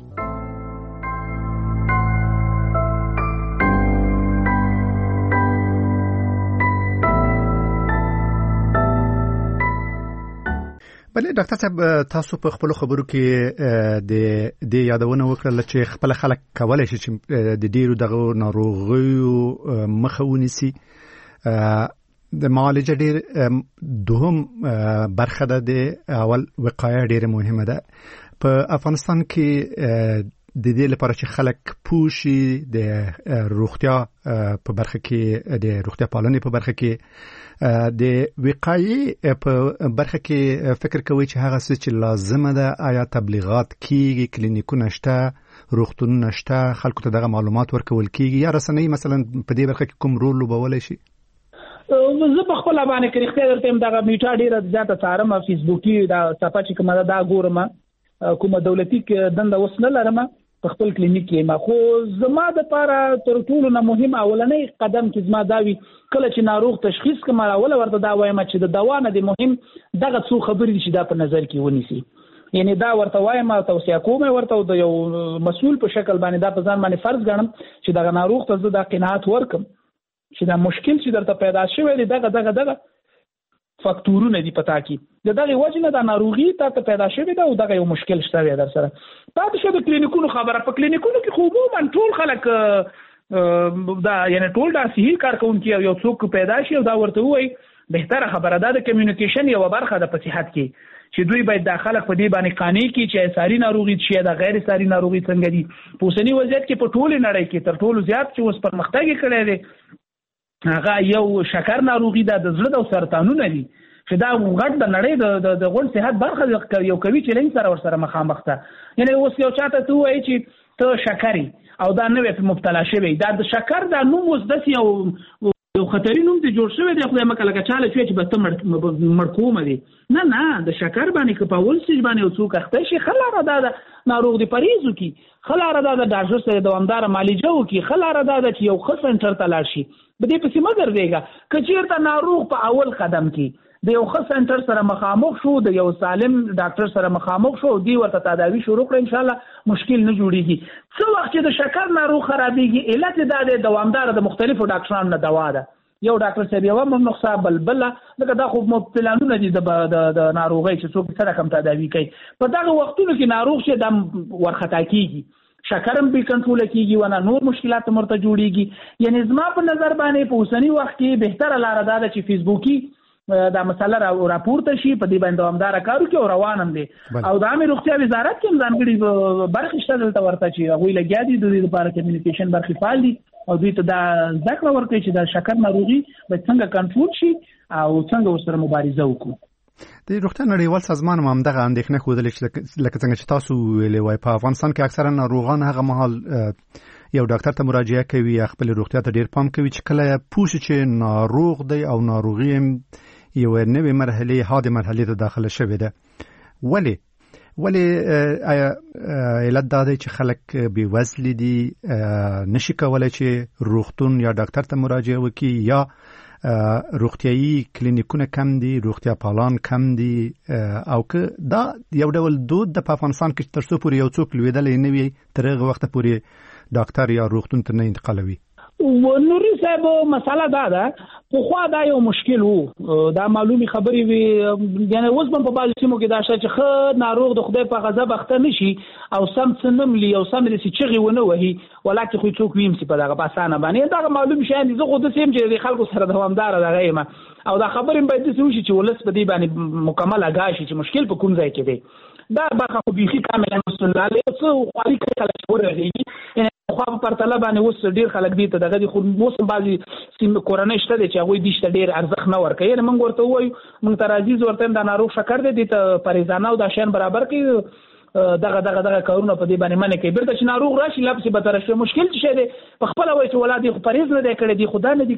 بله ډاکټر صاحب تاسو په خپل خبرو کې د یادونه وکړه چې خپل خلک کولای شي چې د ډیرو دغه ناروغیو مخه ونیسي. د معالجه ډیر دوهم برخه ده، د اول وقایه ډیره مهمه ده. په افغانستان کې د دې لپاره چې خلک پوښي د روغتیا په برخه کې د روغتیا پالنې په برخه کې د وقایې په برخه کې فکر کوي چې هغه څه چې لازمه ده، آیا تبلیغات کیږي، کلینیکونه شته، روغتونونه شته، خلکو ته دغه معلومات ورکول کیږي، یا رسنۍ مثلا په دې برخه کې کوم رول لوبولی شي؟ زه په خپل باندې کې رښتیا درته دغه میټا ډیره زیاته څارم، فیسبوکي دا صفحه چې کومه دا ګورم، کومه دولتي دنده اوس نه لرم په خپل کلینیک کې. ما خو زما د لپاره تر ټولو نه مهم اولنی قدم چې زما دا وي کله چې ناروغ تشخیص کوم اول ورته دا وایم چې د دوا نه د مهم دغه څو خبرې چې دا په نظر کې ونیسي، یعنی دا ورته وایم او توصیه کوم ورته د یو مسؤل په شکل باندې دا په ځان باندې فرض ګڼم چې دغه ناروغ ته زه د قناعت ورکم چې دا مشکل چې درته پیدا شوی دی دغه فاکتورونه دي پتا کی دغه وجه نه د ناروغي ته پیدا شوی دی او دغه یو مشکل شته در سره. پاتې شو د کلینیکونو خبره، په کلینیکونو کې خو عموما ټول خلک دا یعنی ټول دا صحیح کارکونکي یو څوک پیدا شي او دا ورته وایي بهتره خبره ده د کمیونیکیشن یو برخه د صحت کې چې دوی باید د خلک په دې باندې قانع کی چې ساري ناروغي شي د غیر ساري ناروغي څنګه دي. په اوسنی وضعیت کې په ټول نړۍ کې تر ټولو زیات چې اوس پرمختګ کړی دی هغه یو شکر ناروغي ده، د زړه او سرطانونه دي چې دا غټ د نړۍ د غون صحت برخه یو کوي چیلنج سره مخامخ ده. یعنی اوس یو چاته ته وایي چې ته شکرې او دا نوې په مبتلا شوی دا د شکر دا نوم اوس داسې یو خطري نوم دی جوړ شوی دی. خدای مکه لکه چاله چې بس ته مړکومه دي نه د شکر باندې که په اول سټیج باندې یو څوک اخته شي خلاره دا د ناروغ دی پریز وکي خلاره دا د ډاکټر سره دوامدار معالجه وکي خلاره دا چې یو ښه سنټر ته لاړ شي به دې پسې مګر دیګا که چیرته ناروغ په اول قدم کې د یو ښه سنټر سره مخامخ شو د یو سالم ډاکټر سره مخامخ شو دی ورته تداوی شروع کړ ان شاء الله مشکل نه جوړیږي. څو وخت چې د شکر ناروغ خرابېږي علت دا د دوامدار د مختلفو ډاکټرانو نه دوا ده. یو ډاکټر صاحب یو نسخه بلبله لکه دا خو مبتلانونه دي د ناروغۍ چې څوک سره کم تداوی کوي په دغه وختونو کې ناروغ چې د ورخطا کیږي شکرم به کنټرول کیږي ونه نور مشکلات مرته جوړیږي. یعنی زما په نظر باندې په اوسنی وخت کې بهتره لار ده چې فیسبوکي دا مسله راپورته شي په دې باندې دوامدار کارو کې روانم دي او د عامه روغتیا وزارت کې ځانګړي برخې شته دلته ورته چې هغه لګیا دي د دې لپاره کمیونیکیشن برخې فعال دي او دوی ته دا ذکر ورکړي چې دا شکر ناروغي به څنګه کنټرول شي او څنګه ورسره مبارزه وکړو. د روغتیا نړیوال سازمان هم دغه اندېښنه خوده لکه څنګه چې تاسو ویلې وای په افغانستان کې اکثرا ناروغان هغه مهال یو ډاکټر ته مراجعه کوي خپل روغتیا ته ډیر پام کوي چې کله پوه شي چې ناروغ دی او ناروغي یو نوې مرحله هاده مرحله ته داخله شوې ده. ولی علت دا دی چې خلک بې وزلي دي نشي کولای چې روغتون یا ډاکټر ته مراجعه وکړي یا روغتیايي کلینیکونه کم دي روغتیا پالان کم دي او که دا یو ډول دود د افغانستان کې تر څو پورې یو څوک لویدلې نه وي تر هغه وخت پورې ډاکټر یا روغتون ته نه انتقالوي. نوري صاحب مساله دا ده خو خو دا یو مشکل وو دا معلومي خبرې وي یعنی اوس په بعض سیمو کې دا چې خو ناروغ د خدای په غضب اخته نشي او سم څنملی او سم دې چغي ونه وهي ولکه خو څوک ویم چې په دغه باسانه باندې دا معلوم شي زه خو د سیم چې خلکو سره دوامدار دغه ما او دا خبرې باید د سوشي چې ولس په دې باندې مکمل اگاشي چې مشکل په کوم ځای کې دی دا برخه خو بيخي کاملا مسله له څو خالي کله ورغلي خو په طلبه باندې اوس ډیر خلک دي ته دغه دي خو موسم بعضي سیم کورونه شته چې هغه دې ډیر ارزښت نه ورکوي نه موږ ورته وایو موږ تر عزیز ورته د ناروغ شکر دي ته پریزانه او د شین برابر کوي دغه کارونه په دې باندې منه کوي برته چې ناروغ راشي لپس به تر شي مشکل څه دی په خپل وایي چې ولادي خو پریز نه دی کړی دی خدا نه دی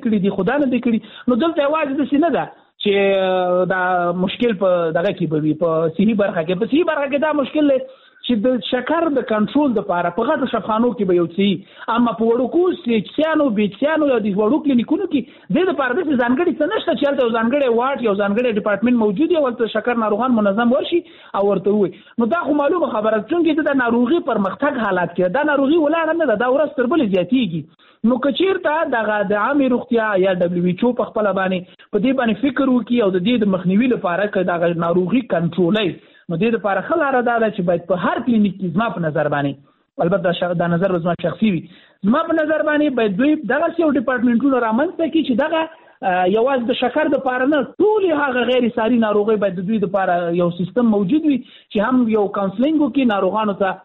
کړی نو دلته आवाज د سینه ده چې دا مشکل په دغه کې به په صحیح برخه کې دا مشکل دی چې د شکر د کنټرول لپاره په غټو شفاخانو کې به یو څه اما په وړوکو سیچانو بیچانو یا د وړو کلینیکونو کې د لپاره د ځانګړي څه نشته چې د ځانګړي واټ یو ځانګړي ډپارټمنټ موجود دی ولته شکر ناروغان منظم ورشي او ورته وي نو دا خو معلومه خبره چې د ناروغي پرمختګ حالات کې دا ناروغي ولاړ نه دا ورځ تر بل زیاتیږي نو کچیرته د عامه روغتیا یا دبليو ایچ او په خپل باندې په دې باندې فکر وکړي او د دې د مخنیوي لپاره کې د ناروغي کنټرولای نو دې لپاره خلاره دا چې باید په هر کلینیک کې زما په نظر باندې البته دا نظر زما شخصي وي زما په نظر باندې باید دوی دغه یو ډپارټمنټونو رامنځته کړي چې دغه یوازې د شکر د لپاره نه ټول هغه غیر ساري ناروغي باید د دوی لپاره یو سیستم موجود وي چې هم یو کاونسلینګ وکړي ناروغانو ته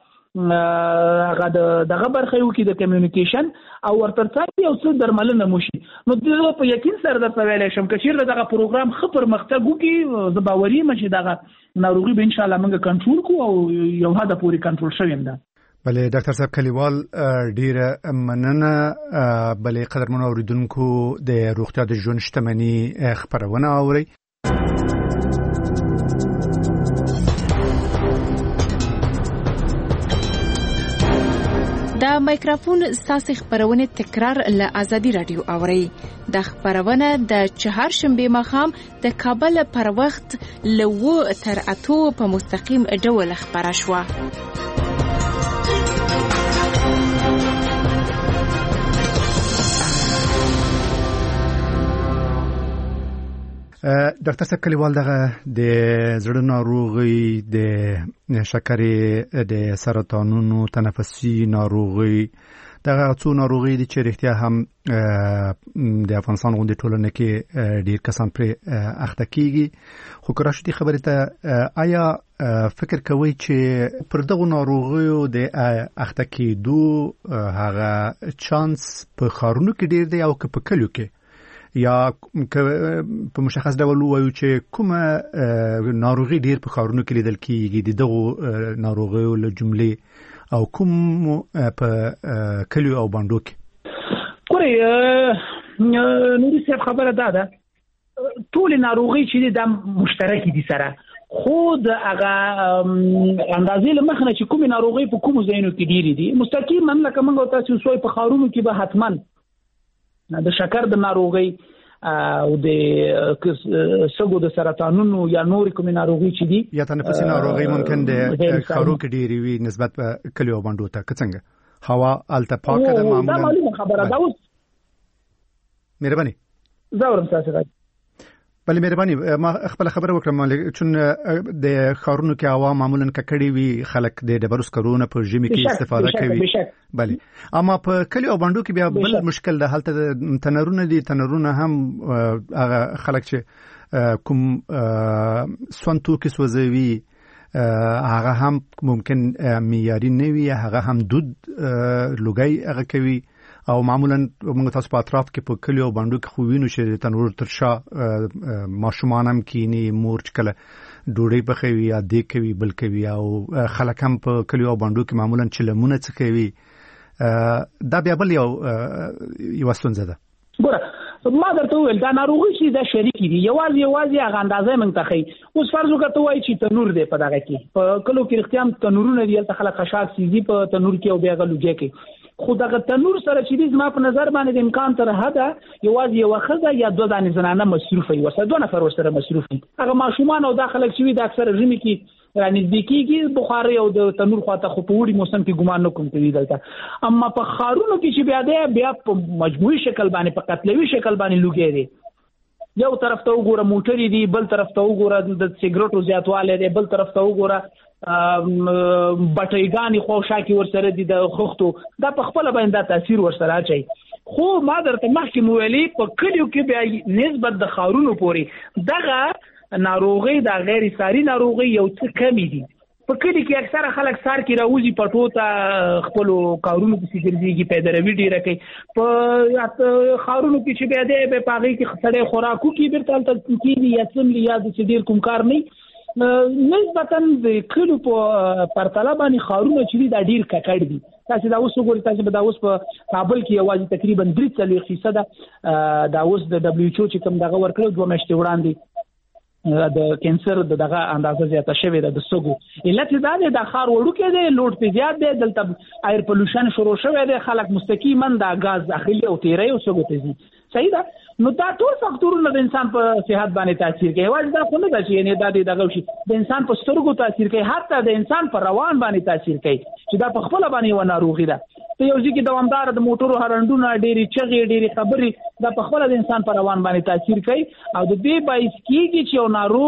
هغه دغه برخه یو کې د کمیونیکیشن او ورته یو څه درملنه موشي نو د په یقین سره د ویلې شم کچیر دغه پروګرام خپل پرمختګ وکړي د باوري مشه دغه ناروغي به ان شاء الله موږ کنټرول کوو او یو هدا پوری کنټرول شوی ده. بلې ډاکټر صاحب کلیوال ډیره مننه بلې قدرمن اوریدونکو د روغتیا د ژوند شتمنۍ خبرونه اوري. د مایکروفون ساسي خبرونه تکرار له آزادي رادیو اوري د خبرونه د چهارشنبه مخام د کابل پر وخت له 2 تر 8 په مستقیم ډول خبره شوه. ډاکټر صاحب کلیوال دغه د زړه ناروغي د شکرې د سرطانونو تنفسي ناروغي دغه څو ناروغي دي چې رښتیا هم د افغانستان غونډې ټولنه کې ډیر کسان پر اخته کیږي خو کراشتي خبره ته آیا فکر کوي چې پر دغه ناروغیو د اخته کېدو هغه چانس په خارونو کې ډیر دی او که په کلیو کې یا په مشخص ډول وایو چې کومه ناروغي ډیر په ښارونو کې لیدل کیږي دغه ناروغیو له جملې او کوم په کلیو او باندو کې ګورئ نوري صاحب خبره ده ټول ناروغي چې د مشترک دي سره خود هغه اندازې له مخنه چې کومه ناروغي په کومو ځایونو کې ډېری دي مستقیما لکه موږ تاسو سوی په خارونو کې به حتما د شکر د ناروغي او د سګو د سرطانونو یا نور کومه ناروغي چې دي یا تنفسي ناروغي ممکن د خارو کې ډېری وي نسبت په کلیو باندې ته څنګه هوا الته پاکه د معمولا دا معلومه خبره ده اوس مهرباني زورم تاسو بله مهرباني ما خپل خبره وکړم چون د خارونو کې هوا معمولا ککړې وي خلک د ډبرو سکرونه په ژمي کې استفاده کوي بله اما په کلی او باندو کې بیا بل مشکل ده هلته تنورونه هم هغه خلک چې کوم سونتو کې سوځوي هغه هم ممکن معیاري نه وي هغه هم دود لوګي هغه کوي او معمولا موږ تاسو په اطراف کې په کلیو باندې کې خو وینو چې تنور تر شا ماشومان هم کینی مورچ کله ډوډۍ پخوي یا د کوي بل کوي او خلک هم په کلیو باندې کې معمولا چلمونه څه کوي دا بیا بل یو ستونزه ده ګوره ما درته ویل دا ناروغي چې دا شریک دي یوازې هغه اندازې موږ ته خي اوس فرض وکړه ته وایي چې تنور دی په دغه کې په کلو کې اختیام تنورونه دی ته خلک خشاک سيزي په تنور کې او بیا غلوږي کې خو دغه تنور سره چې زما په نظر باندې د امکان تر حده یوازې یو خزه یا دوه دانې زنانه مصروفه وي ورسره دوه نفر ورسره مصروف دي هغه ماشومان او داخلك چې د اکثر ژمي کې رانږدې کېږي بخاري او د تنور خواته خو په وړي موسم کې ګمان نه کوم کوي دلته اما په خارونو کې چې بیا په مجموعي شکل باندې په قتلوي شکل باندې لوګي دي یو طرف ته وګوره موټرې دي بل طرف ته وګوره د سیګریټو زیاتواله دي بل طرف ته وګوره بټایګانی خو شاکي ورسره دي د خوختو دا په خپل باندې تاثیر ورسره اچي خو ما درته مخکې مو ویلي په کلیو کې بیا نسبت د خارونو پورې دغه ناروغي د غیر ساري ناروغي یو څه کمی دي په کلی کې اکثره خلک سار کې راوځي پټو ته خپل کارونو کې ګرځيږي پیداروي ډیره کوي په خارونو کې چې بیا د پاغي کې خسړې خوراکو کې بیرته تل کېږي یا سملی یا د ډیر کوم کار نه نسبتاً د کلو په پرتله باندې خارونه چې دا ډیر ککړ دي تاسو دا اوس وګورئ تاسو به دا اوس په کابل کې یوازې تقریبا 3% دا اوس د دبليو ایچ او چې کوم دغه ورکړو 2 میاشتې وړاندې د کینسر دغه اندازه زیاته شوې ده د سګو علت دا دی د خار وړو کې دی لوډ په زیات دی دلته ایر پولوشن شروع شوی دی خلک مستقیما د غاز داخلي او تیرې او سګو ته ځي صحیح ده نو دا ټول فاکتورونه د انسان په صحت باندې تاثیر کوي واځي دا خو نه ده چې نه دا دغه شي د انسان په سترګو تاثیر کوي حتی د انسان په روان باندې تاثیر کوي چې دا په خپل باندې و ناروغي ده ته یو ځکه دوامدار د موټرو هرندونه ډېری چغې ډېری خبرې دا په خپل د انسان په روان باندې تاثیر کوي او د دې باعث کیږي چې یو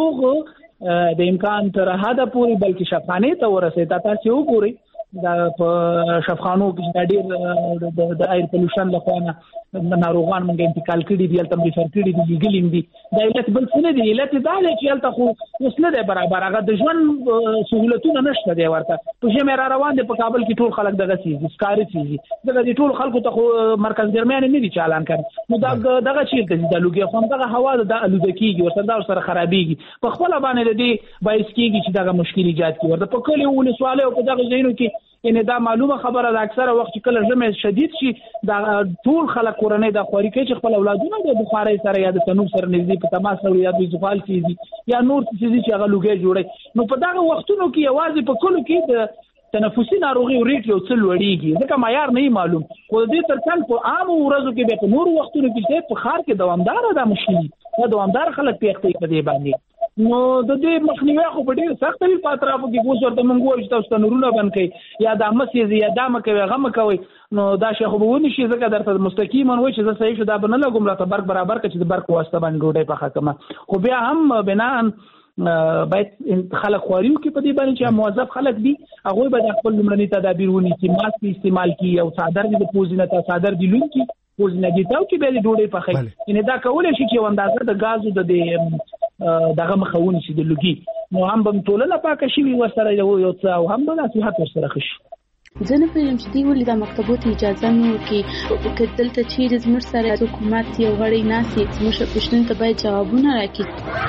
ناروغ د امکان تر حده پورې بلکې شفاخانه ته ورسېږي تاسو وګورئ دا په شفاخانو کې ډېر د ایر پولوشن لخوا ناروغان موږ انتقال کړي دي تل ریفر کړي دي ګلیم دي دا علت بل څه نه دي علت دا دی چې الته خو وسله ده برابر هغه د ژوند سہولتونه نشته دی ورته په شمه را روان دي په کابل کې ټول خلک دغه سي سکاري سي دغه ټول خلکو ته خو مرکز درمیان نه دي چالان کړي نو دغه چیرته دي د لوګي خو دغه هوا د الودکیږي ورته سره خرابېږي په خپل باندې دي باعث کیږي چې دغه مشکل ایجاد کړي ورته په کلی ول سواله او په دغه ځایونو کې یعنی دا معلومه خبره ده اکثره وخت کله ژمه شدید شي دا ټول خلک کورنۍ د خوري کې چې خپل اولادونه د بخاري سره یا د تنور سره نږدې په تماس لري یا د زغال چیزي یا نور چیزي چې هغه لوګي جوړي نو په دغه وختونو کې یوازې په کلو کې د تنفسي ناروغي ریټ یو څه لوړیږي ځکه معیار نه معلوم خو دې ترڅنګ په عام ورځو کې به په نور وختونو کې په خار کې دوامدار ده مشکل دا دوامدار خلک پیښتي په دې باندې نو د دې مخنیوي خو په ډېر سخت وی پاترافو کې ګوس ورته مونږ وایو چې تاسو نورونه باندې یا د مسیز یا د مکوي غم کوي نو دا شی خو به ونی شي ځکه درته مستقیما وایي چې زه صحیح شو دا بنه لګم راته برق برابر کړي چې د برق واسطه باندې ډوډۍ پخه کما خو بیا هم بنا باید خلک خواريو کې په دې باندې چې موظف خلک دي هغه به خپل لمړني تدابیر ونی چې ماسک استعمال کی او صادر دي د پوزینه ته صادر دي لون کی پوزینه دي تاو کې به ډوډۍ پخه ان دا کولای شي چې اندازه د غازو د دغه مخاون شي د لوګي نو هم به ټولنه پاکه شي ورسره یو څه او هم د نصيحت ورسره خشي زه نه پوهېږم چې دوی ولې دا مکتبو ته اجازه نه ورکوي. که دلته چیرې زموږ سره حکومت یو غړی ناست وي زموږ پوښتنو ته باید جوابونه راکړي.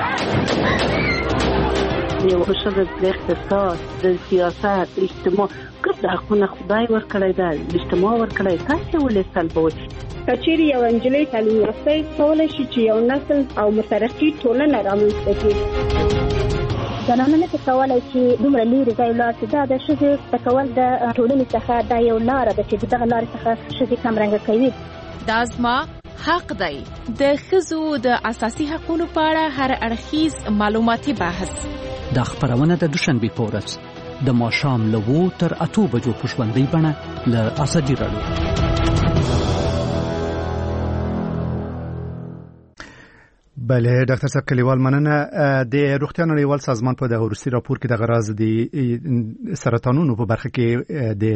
یو ښځه د اقتصاد د سیاست اجتماع ګډ حقونه خدای ورکړی ده اجتماع ورکړی تاسې ولې سلبوئ؟ که چیرې یو نجلۍ تعلیم یافته کولی شي چې یو نسل او مترقي ټولنه رامنځته کړي. زنانه نه کولی چې دومره لرې ځای ولاړ شي. دا د ښځې زده کول د ټولنې څخه دا یو لاره ده چې دغه لارې څخه ښځې کمرنګه کوي. دا زما حق دی. د ښځو د اساسي حقوقو په اړه هر اړخیز معلوماتي بحث. دا خبرونه د دوشنبې په ورځ د ماښام له 2 تر 8 بجو په ژوندۍ بڼه له ازادي راډیو. بله ډاکټر صاحب کلیوال مننه. د روغتیا نړیوال سازمان په دغه وروستي راپور کې د غراز د سرطانونو په برخه کې د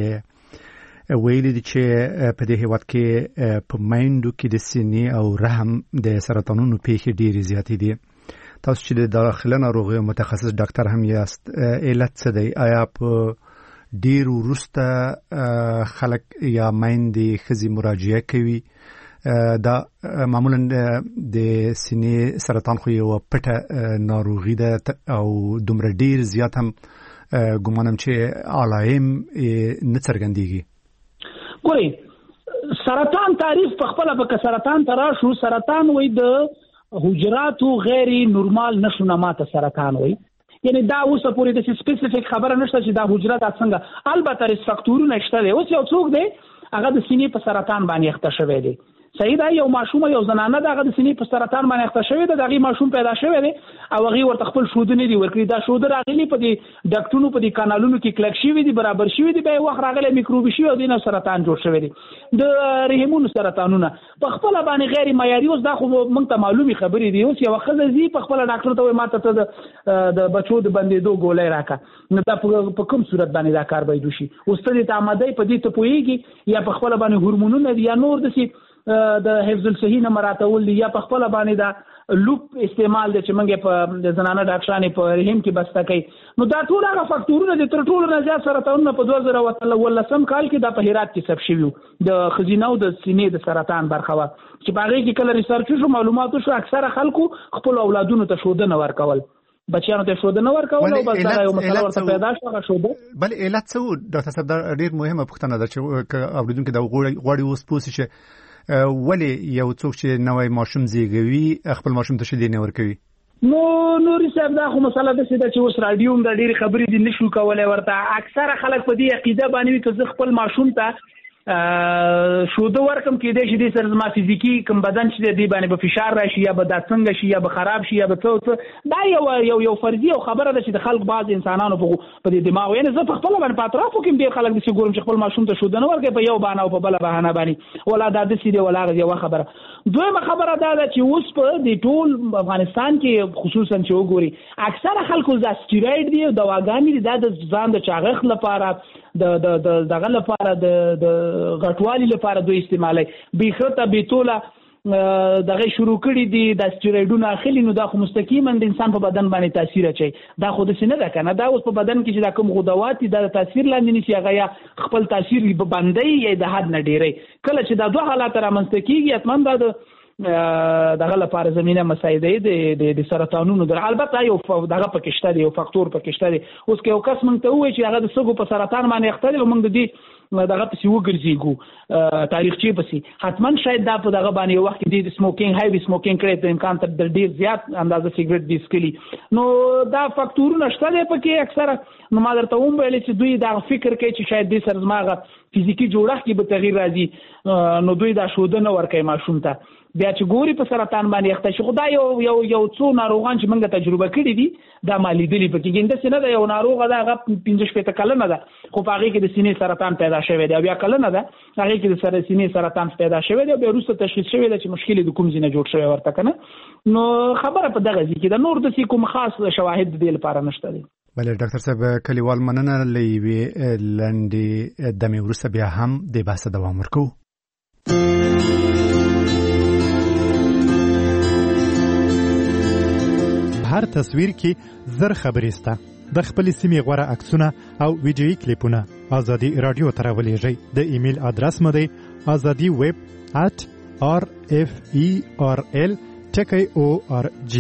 ویلي دي چې په دې هیواد کې په میندو کې د سینې او رحم د سرطانونو پیښې ډېرې زیاتې دي. تاسو چې د داخله ناروغیو متخصص ډاکټر هم یاست، علت څه دی؟ آیا په ډېر وروسته خلک یا میندې ښځې مراجعه کوي؟ دا معمولا د سینې سرطان خو یو پټه ناروغي ده او دومره ډېر زیات هم ګمانم چې علایم نه څرګندېږي. ګورئ سرطان تعریف په خپله به که سرطان ته راشو، سرطان وایي د حجراتو غیر نورمال نشونماته سرطان وایي. یعنی دا اوسه پورې د سپیسیفیک خبره نشته چې دا حجره دا څنګه. البته ریس فاکټورونه شته دي. اوس یو څوک دی هغه د سینې په سرطان باندې اخته شوی دی، صحیح ده، یو ماشوم یو زنانه دغه د سینې په سرطان باندې اخته شوی ده، دغه ماشوم پیدا شوی دی او هغه ورته خپل شودنه دی ورکړي. دا شود راغلي په دې ډاکټرونو په دې کانالونو کې کلک شوی دی، برابر شوی دی، به وخت راغلی میکروبي شوی او دینه سرطان جوړ شوی دی. د رحمونو سرطانونه په خپل باندې غیر معیاري اوس دا خو موږ ته معلومي خبرې دي. اوس یو خزه زی په خپل ډاکټر ته وایي ماته ته د بچو د بندېدو ګولۍ راکا، نو دا په کوم صورت باندې دا کار باید وشي؟ اوس ته د آمادۍ په دې ته پوهیږي یا په خپل باندې هورمونونه یا نور دسي د حفظ الصحی نه مراتول دي یا په خپل باندې دا لوپ استعمال دي چې موږ په زنانه ډاکټرانې په رحم کې بسته کوي. نو دا ټول هغه فاکټورونه د تر ټولو نه زیات سرطانونه په 2013 کال کې د په هرات کې ثبت شوي د ښځینه او د سینې د سرطان برخه وه چې په هغې کې کله ریسرچ شو معلومات شو اکثره خلکو خپل اولادونو ته شودنه ورکول، بچیانو ته شودنه ورکول او بس دا یو مسله ورته پیدا شو هغه شوده. بل علت څه و ډاکټر صاحب؟ دا ډېر مهمه پوښتنه ده چې اورېدونکي دا غواړي اوس پوه شي چې ولې یو څوک چې نوی ماشوم زیږوي خپل ماشوم ته شیدې نه ورکوي. نوري صاحب دا خو مسله ده چې دا چې اوس راډیو هم دا ډېرې خبرې دي نشو کولی ورته. اکثره خلک په دې عقیده باندې وي که زه خپل ماشوم ته شوده ورکم کېدای شي دې سره زما فزیکي کوم بدن چې دی باندې به فشار راشي یا به دا څنګه شي یا به خراب شي یا به څه دا یو فرضي او خبره ده چې د خلک بعض انسانانو په دې دماغ یعنی زه په خپل باندې په اطرافو کې ډېر خلک داسې ګورم چې خپل ماشوم ته شوده نه ورکوي په یو بهانه او په بله بهانه باندې ولا دا داسې دی ولا هغه یوه خبره. دویمه خبره دا ده چې اوس په دې ټول افغانستان کې خصوصا چې وګوري اکثره خلکو دا سټیرویډ دي او دواګانې دي دا د ځان د چاغښت لپاره دغه لپاره د غټوالي لپاره دوی استعمالي بیخته بیتوله دغه شروع کړي دي د سټیرویډونو اخلي. نو دا خو مستقیما د انسان په بدن باندې تاثیر اچي. دا خو د سینه ده کنه دا اوس په بدن کې چې دا کوم غدوات دي د تاثیر لاندې نشي هغه یا خپل تاثیر به باندې یا د حد نه ډیری. کله چې دا دوه حالات رامنځته کیږي اتمن دا دغه لپاره زمينه مساعده د سرطانونو در البته یو دغه پکشته دی یو فاکتور پکشته دی. اوس کې یو کس مونږ ته وایي چې هغه د سګو په سرطان باندې اخته دی مونږ د دې دغه پسې وګرځېږو تاریخچې پسې حتما شاید دا په دغه باندې یو وخت کې د سموکینګ هایوي سموکینګ کړی د امکان تر ډېر زیات اندازه سیګریټ دې څښلي. نو دا فاکتورونه شته دی پکې اکثره. نو ما درته وویل چې دوی دا فکر کوي چې شاید دې سره زما هغه فزیکي جوړښت کې به تغییر راځي نو دوی دا شوده نه ورکوي ماشوم ته. بیا چې ګوري په سرطان باندې اخته شي خو دا یو څو ناروغان چې موږ تجربه کړي دي دا ما لیدلي پکې ګنده نه ده. یو ناروغه ده هغه 15 کلنه ده خو په هغې کې د سینې سرطان پیدا شوی دی. بیا کلنه ده هغې کې د سینې سرطان پیدا شوی دی بیا وروسته تشخیص شوی دی چې مشکل د کوم ځای نه جوړ شوی ورته که نه. نو خبره په دغه ځای کې ده، نور داسې کوم خاص شواهد د دې لپاره نشته دي. بله ډاکټر صاحب کلیوال مننه. له یوې لنډې دمې وروسته بیا هم د بحث دوام ورکوو. هر تصویر کې زر خبرې سته، د خپل سیمې غوړه عکسونه او ویډیويي کلیپونه. ازادي رادیو ته راولېږئ. د ایمیل ادرس مو دی azadi@rferl.org.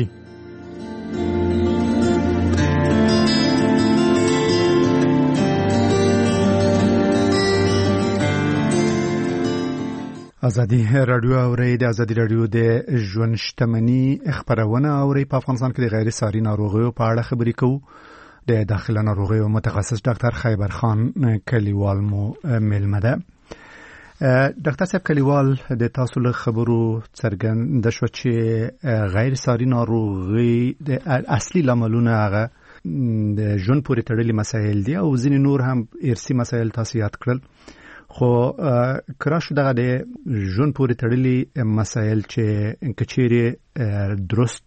ازادي رادیو اوري د ازادي رادیو د ژوند شتمنۍ خبرونه اوري. په افغانستان کې د غیر ساري ناروغیو په اړه خبرې کوو. د داخله ناروغیو متخصص ډاکټر خیبر خان کلیوال مو ملمه ده. ډاکټر صاحب کلیوال د تاسو له خبرو څرګند شو چې غیر ساري ناروغي د اصلي لاملونه هغه د ژوند پورې تړلي مسایل دي او ځینې نور هم ارثي مسایل تاسو یاد کړل. خو کراش دغه د ژوند پورې تړلي مسایل چې کچېره درست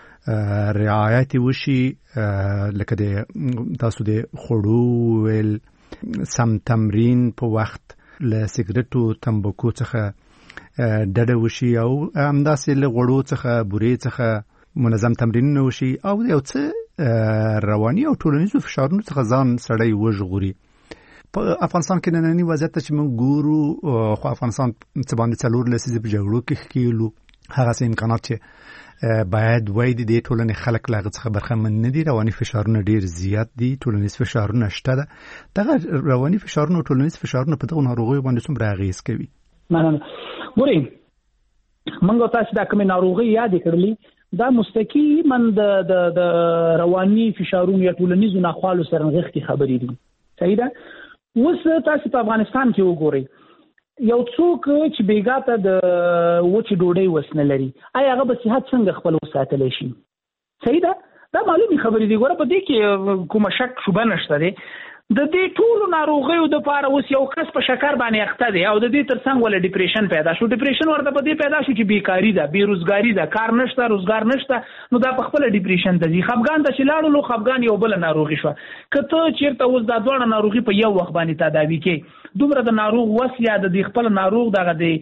رعایت وشي لکه د تاسو د خړو ول سم تمرین په وخت له سیګریټو تمباکو څخه ډډه وشي او همداسې له غوړو څخه بورې څخه منظم تمرین وشي او یو څه رواني او ټولنیزو فشارونو څخه ځان سړی وژغوري. په افغانستان کې نننی وضعیت چې موږ ګورو خو افغانستان څه باندې څلور لسیزې په جګړو کې ښکېلو هغه څه امکانات چې باید وای د ټولنې خلک لا څخه برخمن نه دي. رواني فشارونه ډیر زیات دي، ټولنیز فشارونه شته ده. دغه رواني فشارونه او ټولنیز فشارونه په دغه ناروغیو باندې څومره اغیز کوي؟ مننه. ګورئ موږ تاسو دا کومه ناروغي یاد کړلې دا مستقیما د رواني فشارونو یا ټولنیزو ناخوالو سره نغښتي خبرې دي. صحیح ده. اوس تاسو په افغانستان کې وګورئ یو څوک چې بیګاته د وچې ډوډۍ وسنه لري آیا هغه به صحت څنګه خپل وساتلی شي؟ صحیح ده. دا معلومي خبرې دي. ګوره په دې کې کومه شک شوبه نشته دی. د دې ټولو ناروغیو د پاره اوس یو کس په شکر باندې اخته دی او د دې ترڅنګ ول ډیپریشن پیدا شو. ډیپریشن ورته په دې پیدا شو چې بیکاری ده، بیروزګاری ده، کار نشته، روزګار نشته، نو دا په خپل ډیپریشن ته ځي. خفګان ته شلاړو خفګان یو بل ناروغي شو. کته چیرته اوس دا ډول ناروغي په یو وخت باندې تداوی کې دومره د ناروغ وسیا د خپل ناروغ دغه دی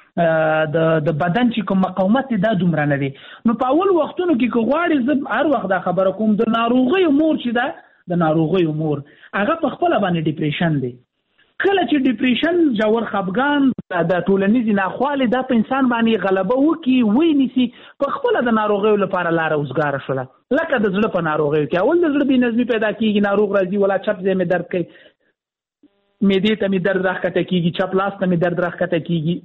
د بدن چې کوم مقاومت دا دومره نه دی. نو په اول وختونو کې غواړي زب هر وخت دا خبره کوم د ناروغي مور چې دا د ناروغي مور هغه په خپل باندې ډیپریشن دی. کله چې ډیپریشن جوړ خفګان د ټولنیز ناخواله د انسان باندې غلبه وکي وې نسی په خپل د ناروغي لپاره لار اوسګار شوله. لکه د زړه په ناروغي کې اول د زړه بنظمي پیدا کیږي، ناروغ راځي ولا چپ ځای مې درد کوي، معدې ته مې درد راخته کیږي، چپ لاس ته مې درد راخته کیږي،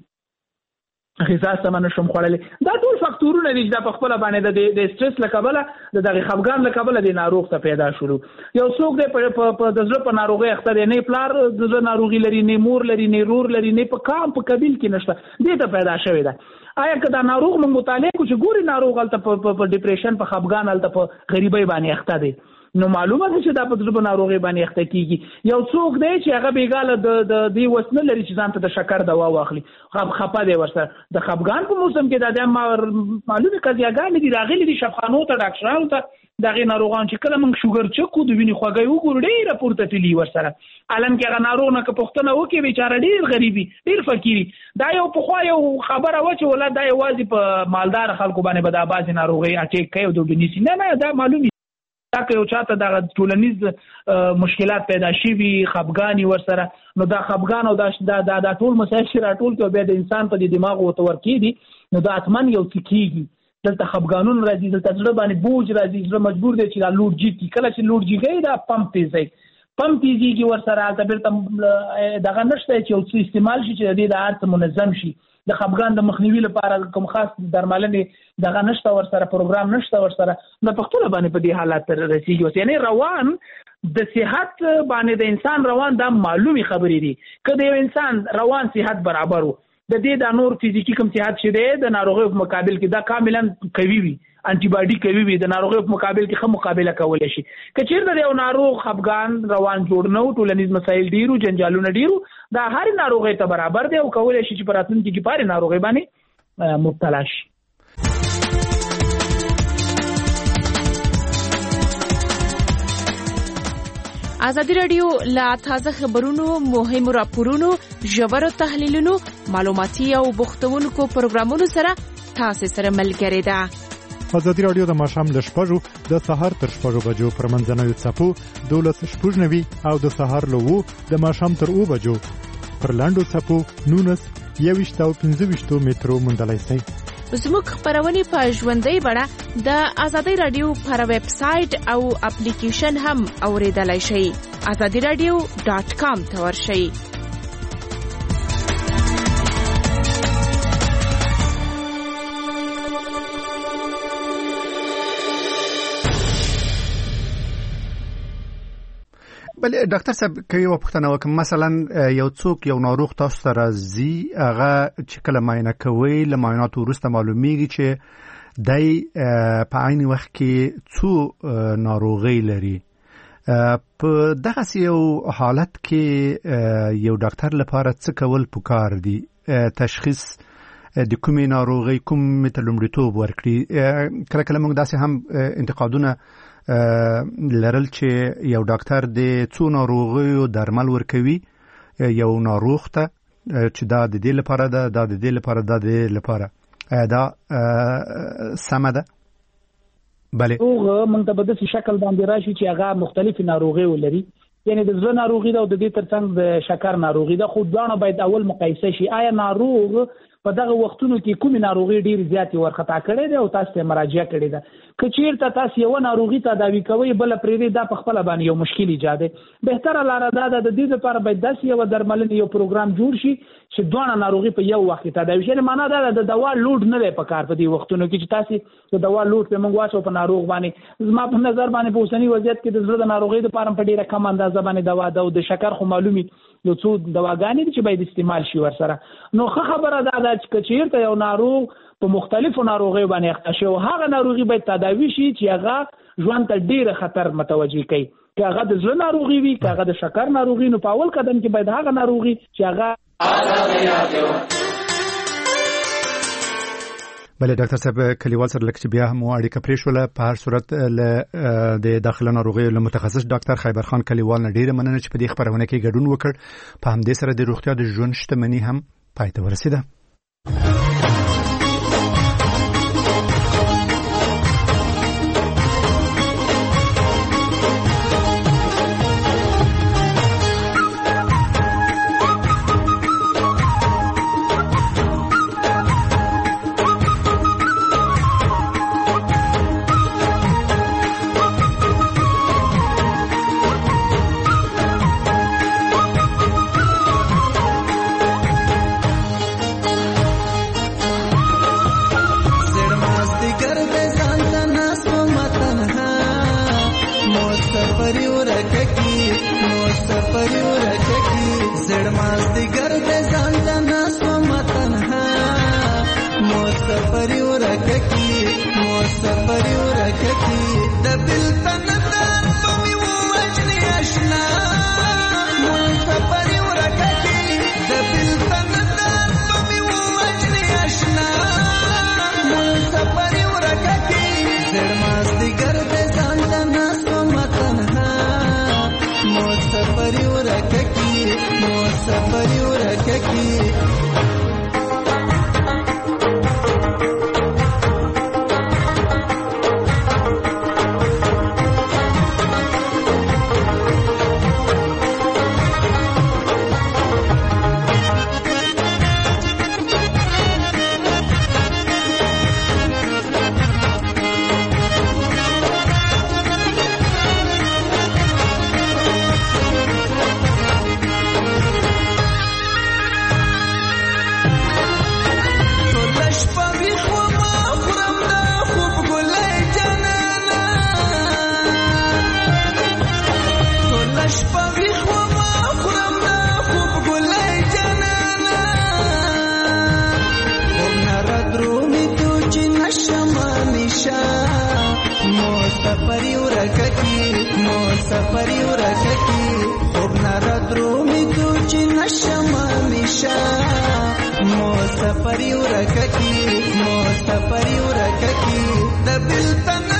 غذا سم نشم خوړلې. دا ټول فاکتورونه دي چې په خپل باندې د سټرس لکبله د خفګان لکبله د ناروغ ته پیدا شول. یو څوک د زړه په ناروغي اخته دی، نه پلار د زړه ناروغي لري، نه مور لري، نه رور لري، نه په کام په قبیل کې نشته، دې ته پیدا شوی ده. آیا که دا ناروغ موږ مطالعه کو چې ګوري ناروغ الته په ډیپریشن په خفګان الته په غریبۍ باندې اخته دی، نو معلومه ده چې دا په زړه ناروغي باندې اخته کیږي. یو څوک دی چې هغه بیګاله د دې وسنه لري چې ځان ته د شکر دوا واخلي، خپه دی ورسره. د خفګان په موسم کې دا د معلومه قضیاګانې دي راغلي دي شفخانو ته ډاکټرانو ته دغه ناروغان چې کله موږ شوګر چک کو د وینې خوږی وګورو ډېر پورته تللی ورسره. علم کې هغه ناروغ نه که پښتنه وکي بیچاره ډېر غریبي ډېر فقيري. دا یو په خو یو خبره و چې ولادت دا یوازې په مالدار خلکو باندې به دا بازي ناروغي اټیک کوي او د بنسي نه دا معلومي دا که یو چاته د ټولنیز مشکلات پیدا شي وي خفګانی ورسره، نو دا خفګان او دا ټول مسایل چې راټول کې به د انسان په دماغ وتور کېدي، نو دا اتمن یو تکیږي. دلته خفګانون راځي، دلته زړه باندې بوج راځي، زړه مجبور دی چې دا لوډ جی کی کله چې لوډ جیږي دا پمپ تیزي کی ورسره البته بیرته دغه نشته چې یو څه استعمال شي چې د دې د ارث منظم شي. د خفګان د مخنیوي لپاره کوم خاص درملنې دغه نشته ورسره، پروګرام نشته ورسره، نو په خپل باندې په دې حالات رسیږي. یعنی روان د صحت باندې د انسان روان دا معلومي خبرې دي. کله یو انسان روان صحت برابر وو د دې د نور فزیکی کوم صحت شه دی د ناروغي په مقابل کې دا کاملا قوي وي، انټي باډي قوي وي، د ناروغي په مقابل کې خه مقابله کولای شي. کچیر د یو ناروغ خفګان روان جوړ نو ټولنیز مسایل ډیرو جنجالونه ډیرو دا هر ناروغي ته برابر دی او کولای شي چې پراتونکو کې پاره ناروغي باندې مبتلا شي. ازادي رادیو لا تازه خبرونو، مهمو راپورونو، ژورو تحلیلونو، معلوماتي او بوختونکو پروګرامونو سره تاسو سره ملګری ده. ازادي راډیو د ماښام له 6 د سهار تر 6 بجو پر منځنوي څپو 12:09 او د سهار له 2 د ماښام تر 2 بجو پر لاندو څپو 19 او 15 مترو مندلای سي. زموږ خبرونه په ژوندۍ بڼه د ازادي رادیو پر ویب سټ او اپلیکیشن هم اوریدلای شئ. azadiradio.com ته ورشئ. بل ډاکټر صاحب کوي یو پوښتنه وکم، مثلا یو څوک یو ناروغ تاسو ته راځي، هغه چې کله معاینه کوي له معایناتو وروسته معلومیږي چې دای په عین وخت کې څو ناروغي لري. په دغه یو حالت کې یو ډاکټر لپاره څه کول پکار دي؟ تشخیص د کومې ناروغي کوم لومړیتوب ورکړي؟ کله کله موږ داسې هم انتقادونه لرل چې یو ډاکټر د څو ناروغیو درمل ورکوي یو ناروغ ته چې دا د دې لپاره ده، دا د دې لپاره، دا د دې لپاره. دا سمه ده؟ بله. هغه موږ ته په داسې شکل باندې راشي چې هغه مختلفې ناروغي ولري، یعنی د زړه ناروغي ده او د دې ترڅنګ د شکر ناروغي ده، خو دواړه باید اول مقایسه شي. آیا ناروغ په دغه وختونو کې کومې ناروغي ډېر زیاتې ورخطا کړې ده او تاسو ته مراجعه کړې ده؟ که چیرته تاسو یو ناروغي تداوي کوئ بل پرې دا په خپل باندې یو مشکل ایجاد دی، بهتره لاره دا ده د دې لپاره باید داسې یو درملنې یو پروګرام جوړ شي چې دوه ناروغي په یو وخت تداوي شي. معنا دا ده د دوا لوډ نه دی په کار په دې وختونو کې چې تاسو د دوا لوډ په موږ واچو په ناروغ باندې. زما په نظر باندې په اوسنی وضعیت کې د زړه د ناروغي لپاره په ډیره کم اندازه باندې دوا ده او د شکر خو معلومي یو څو دواګانې دي چې باید استعمال شي ورسره. نو خبره دا ده چې چیرته یو ناروغ په مختلفو ناروغیو باندې اخته شي او هغه ناروغي باید تداوي شي چې هغه ژوند ته ډیر خطر متوجي کوي. که هغه د زړه ناروغي وي، که هغه د شکر ناروغي، نو په اول قدم کې باید هغه ناروغي چې هغه بله. ډاکټر صاحب کلیوال سره لکه بیا مو اړیکه پریښوله، په هر صورت د داخله ناروغیو له متخصص ډاکټر خیبر خان کلیوال نه ډیره مننه چې په دې خبرونه کې ګډون وکړ. په همدې سره د روغتیا د ژوند شتمنۍ هم پای ته ورسیده. مسافر ورککی د بل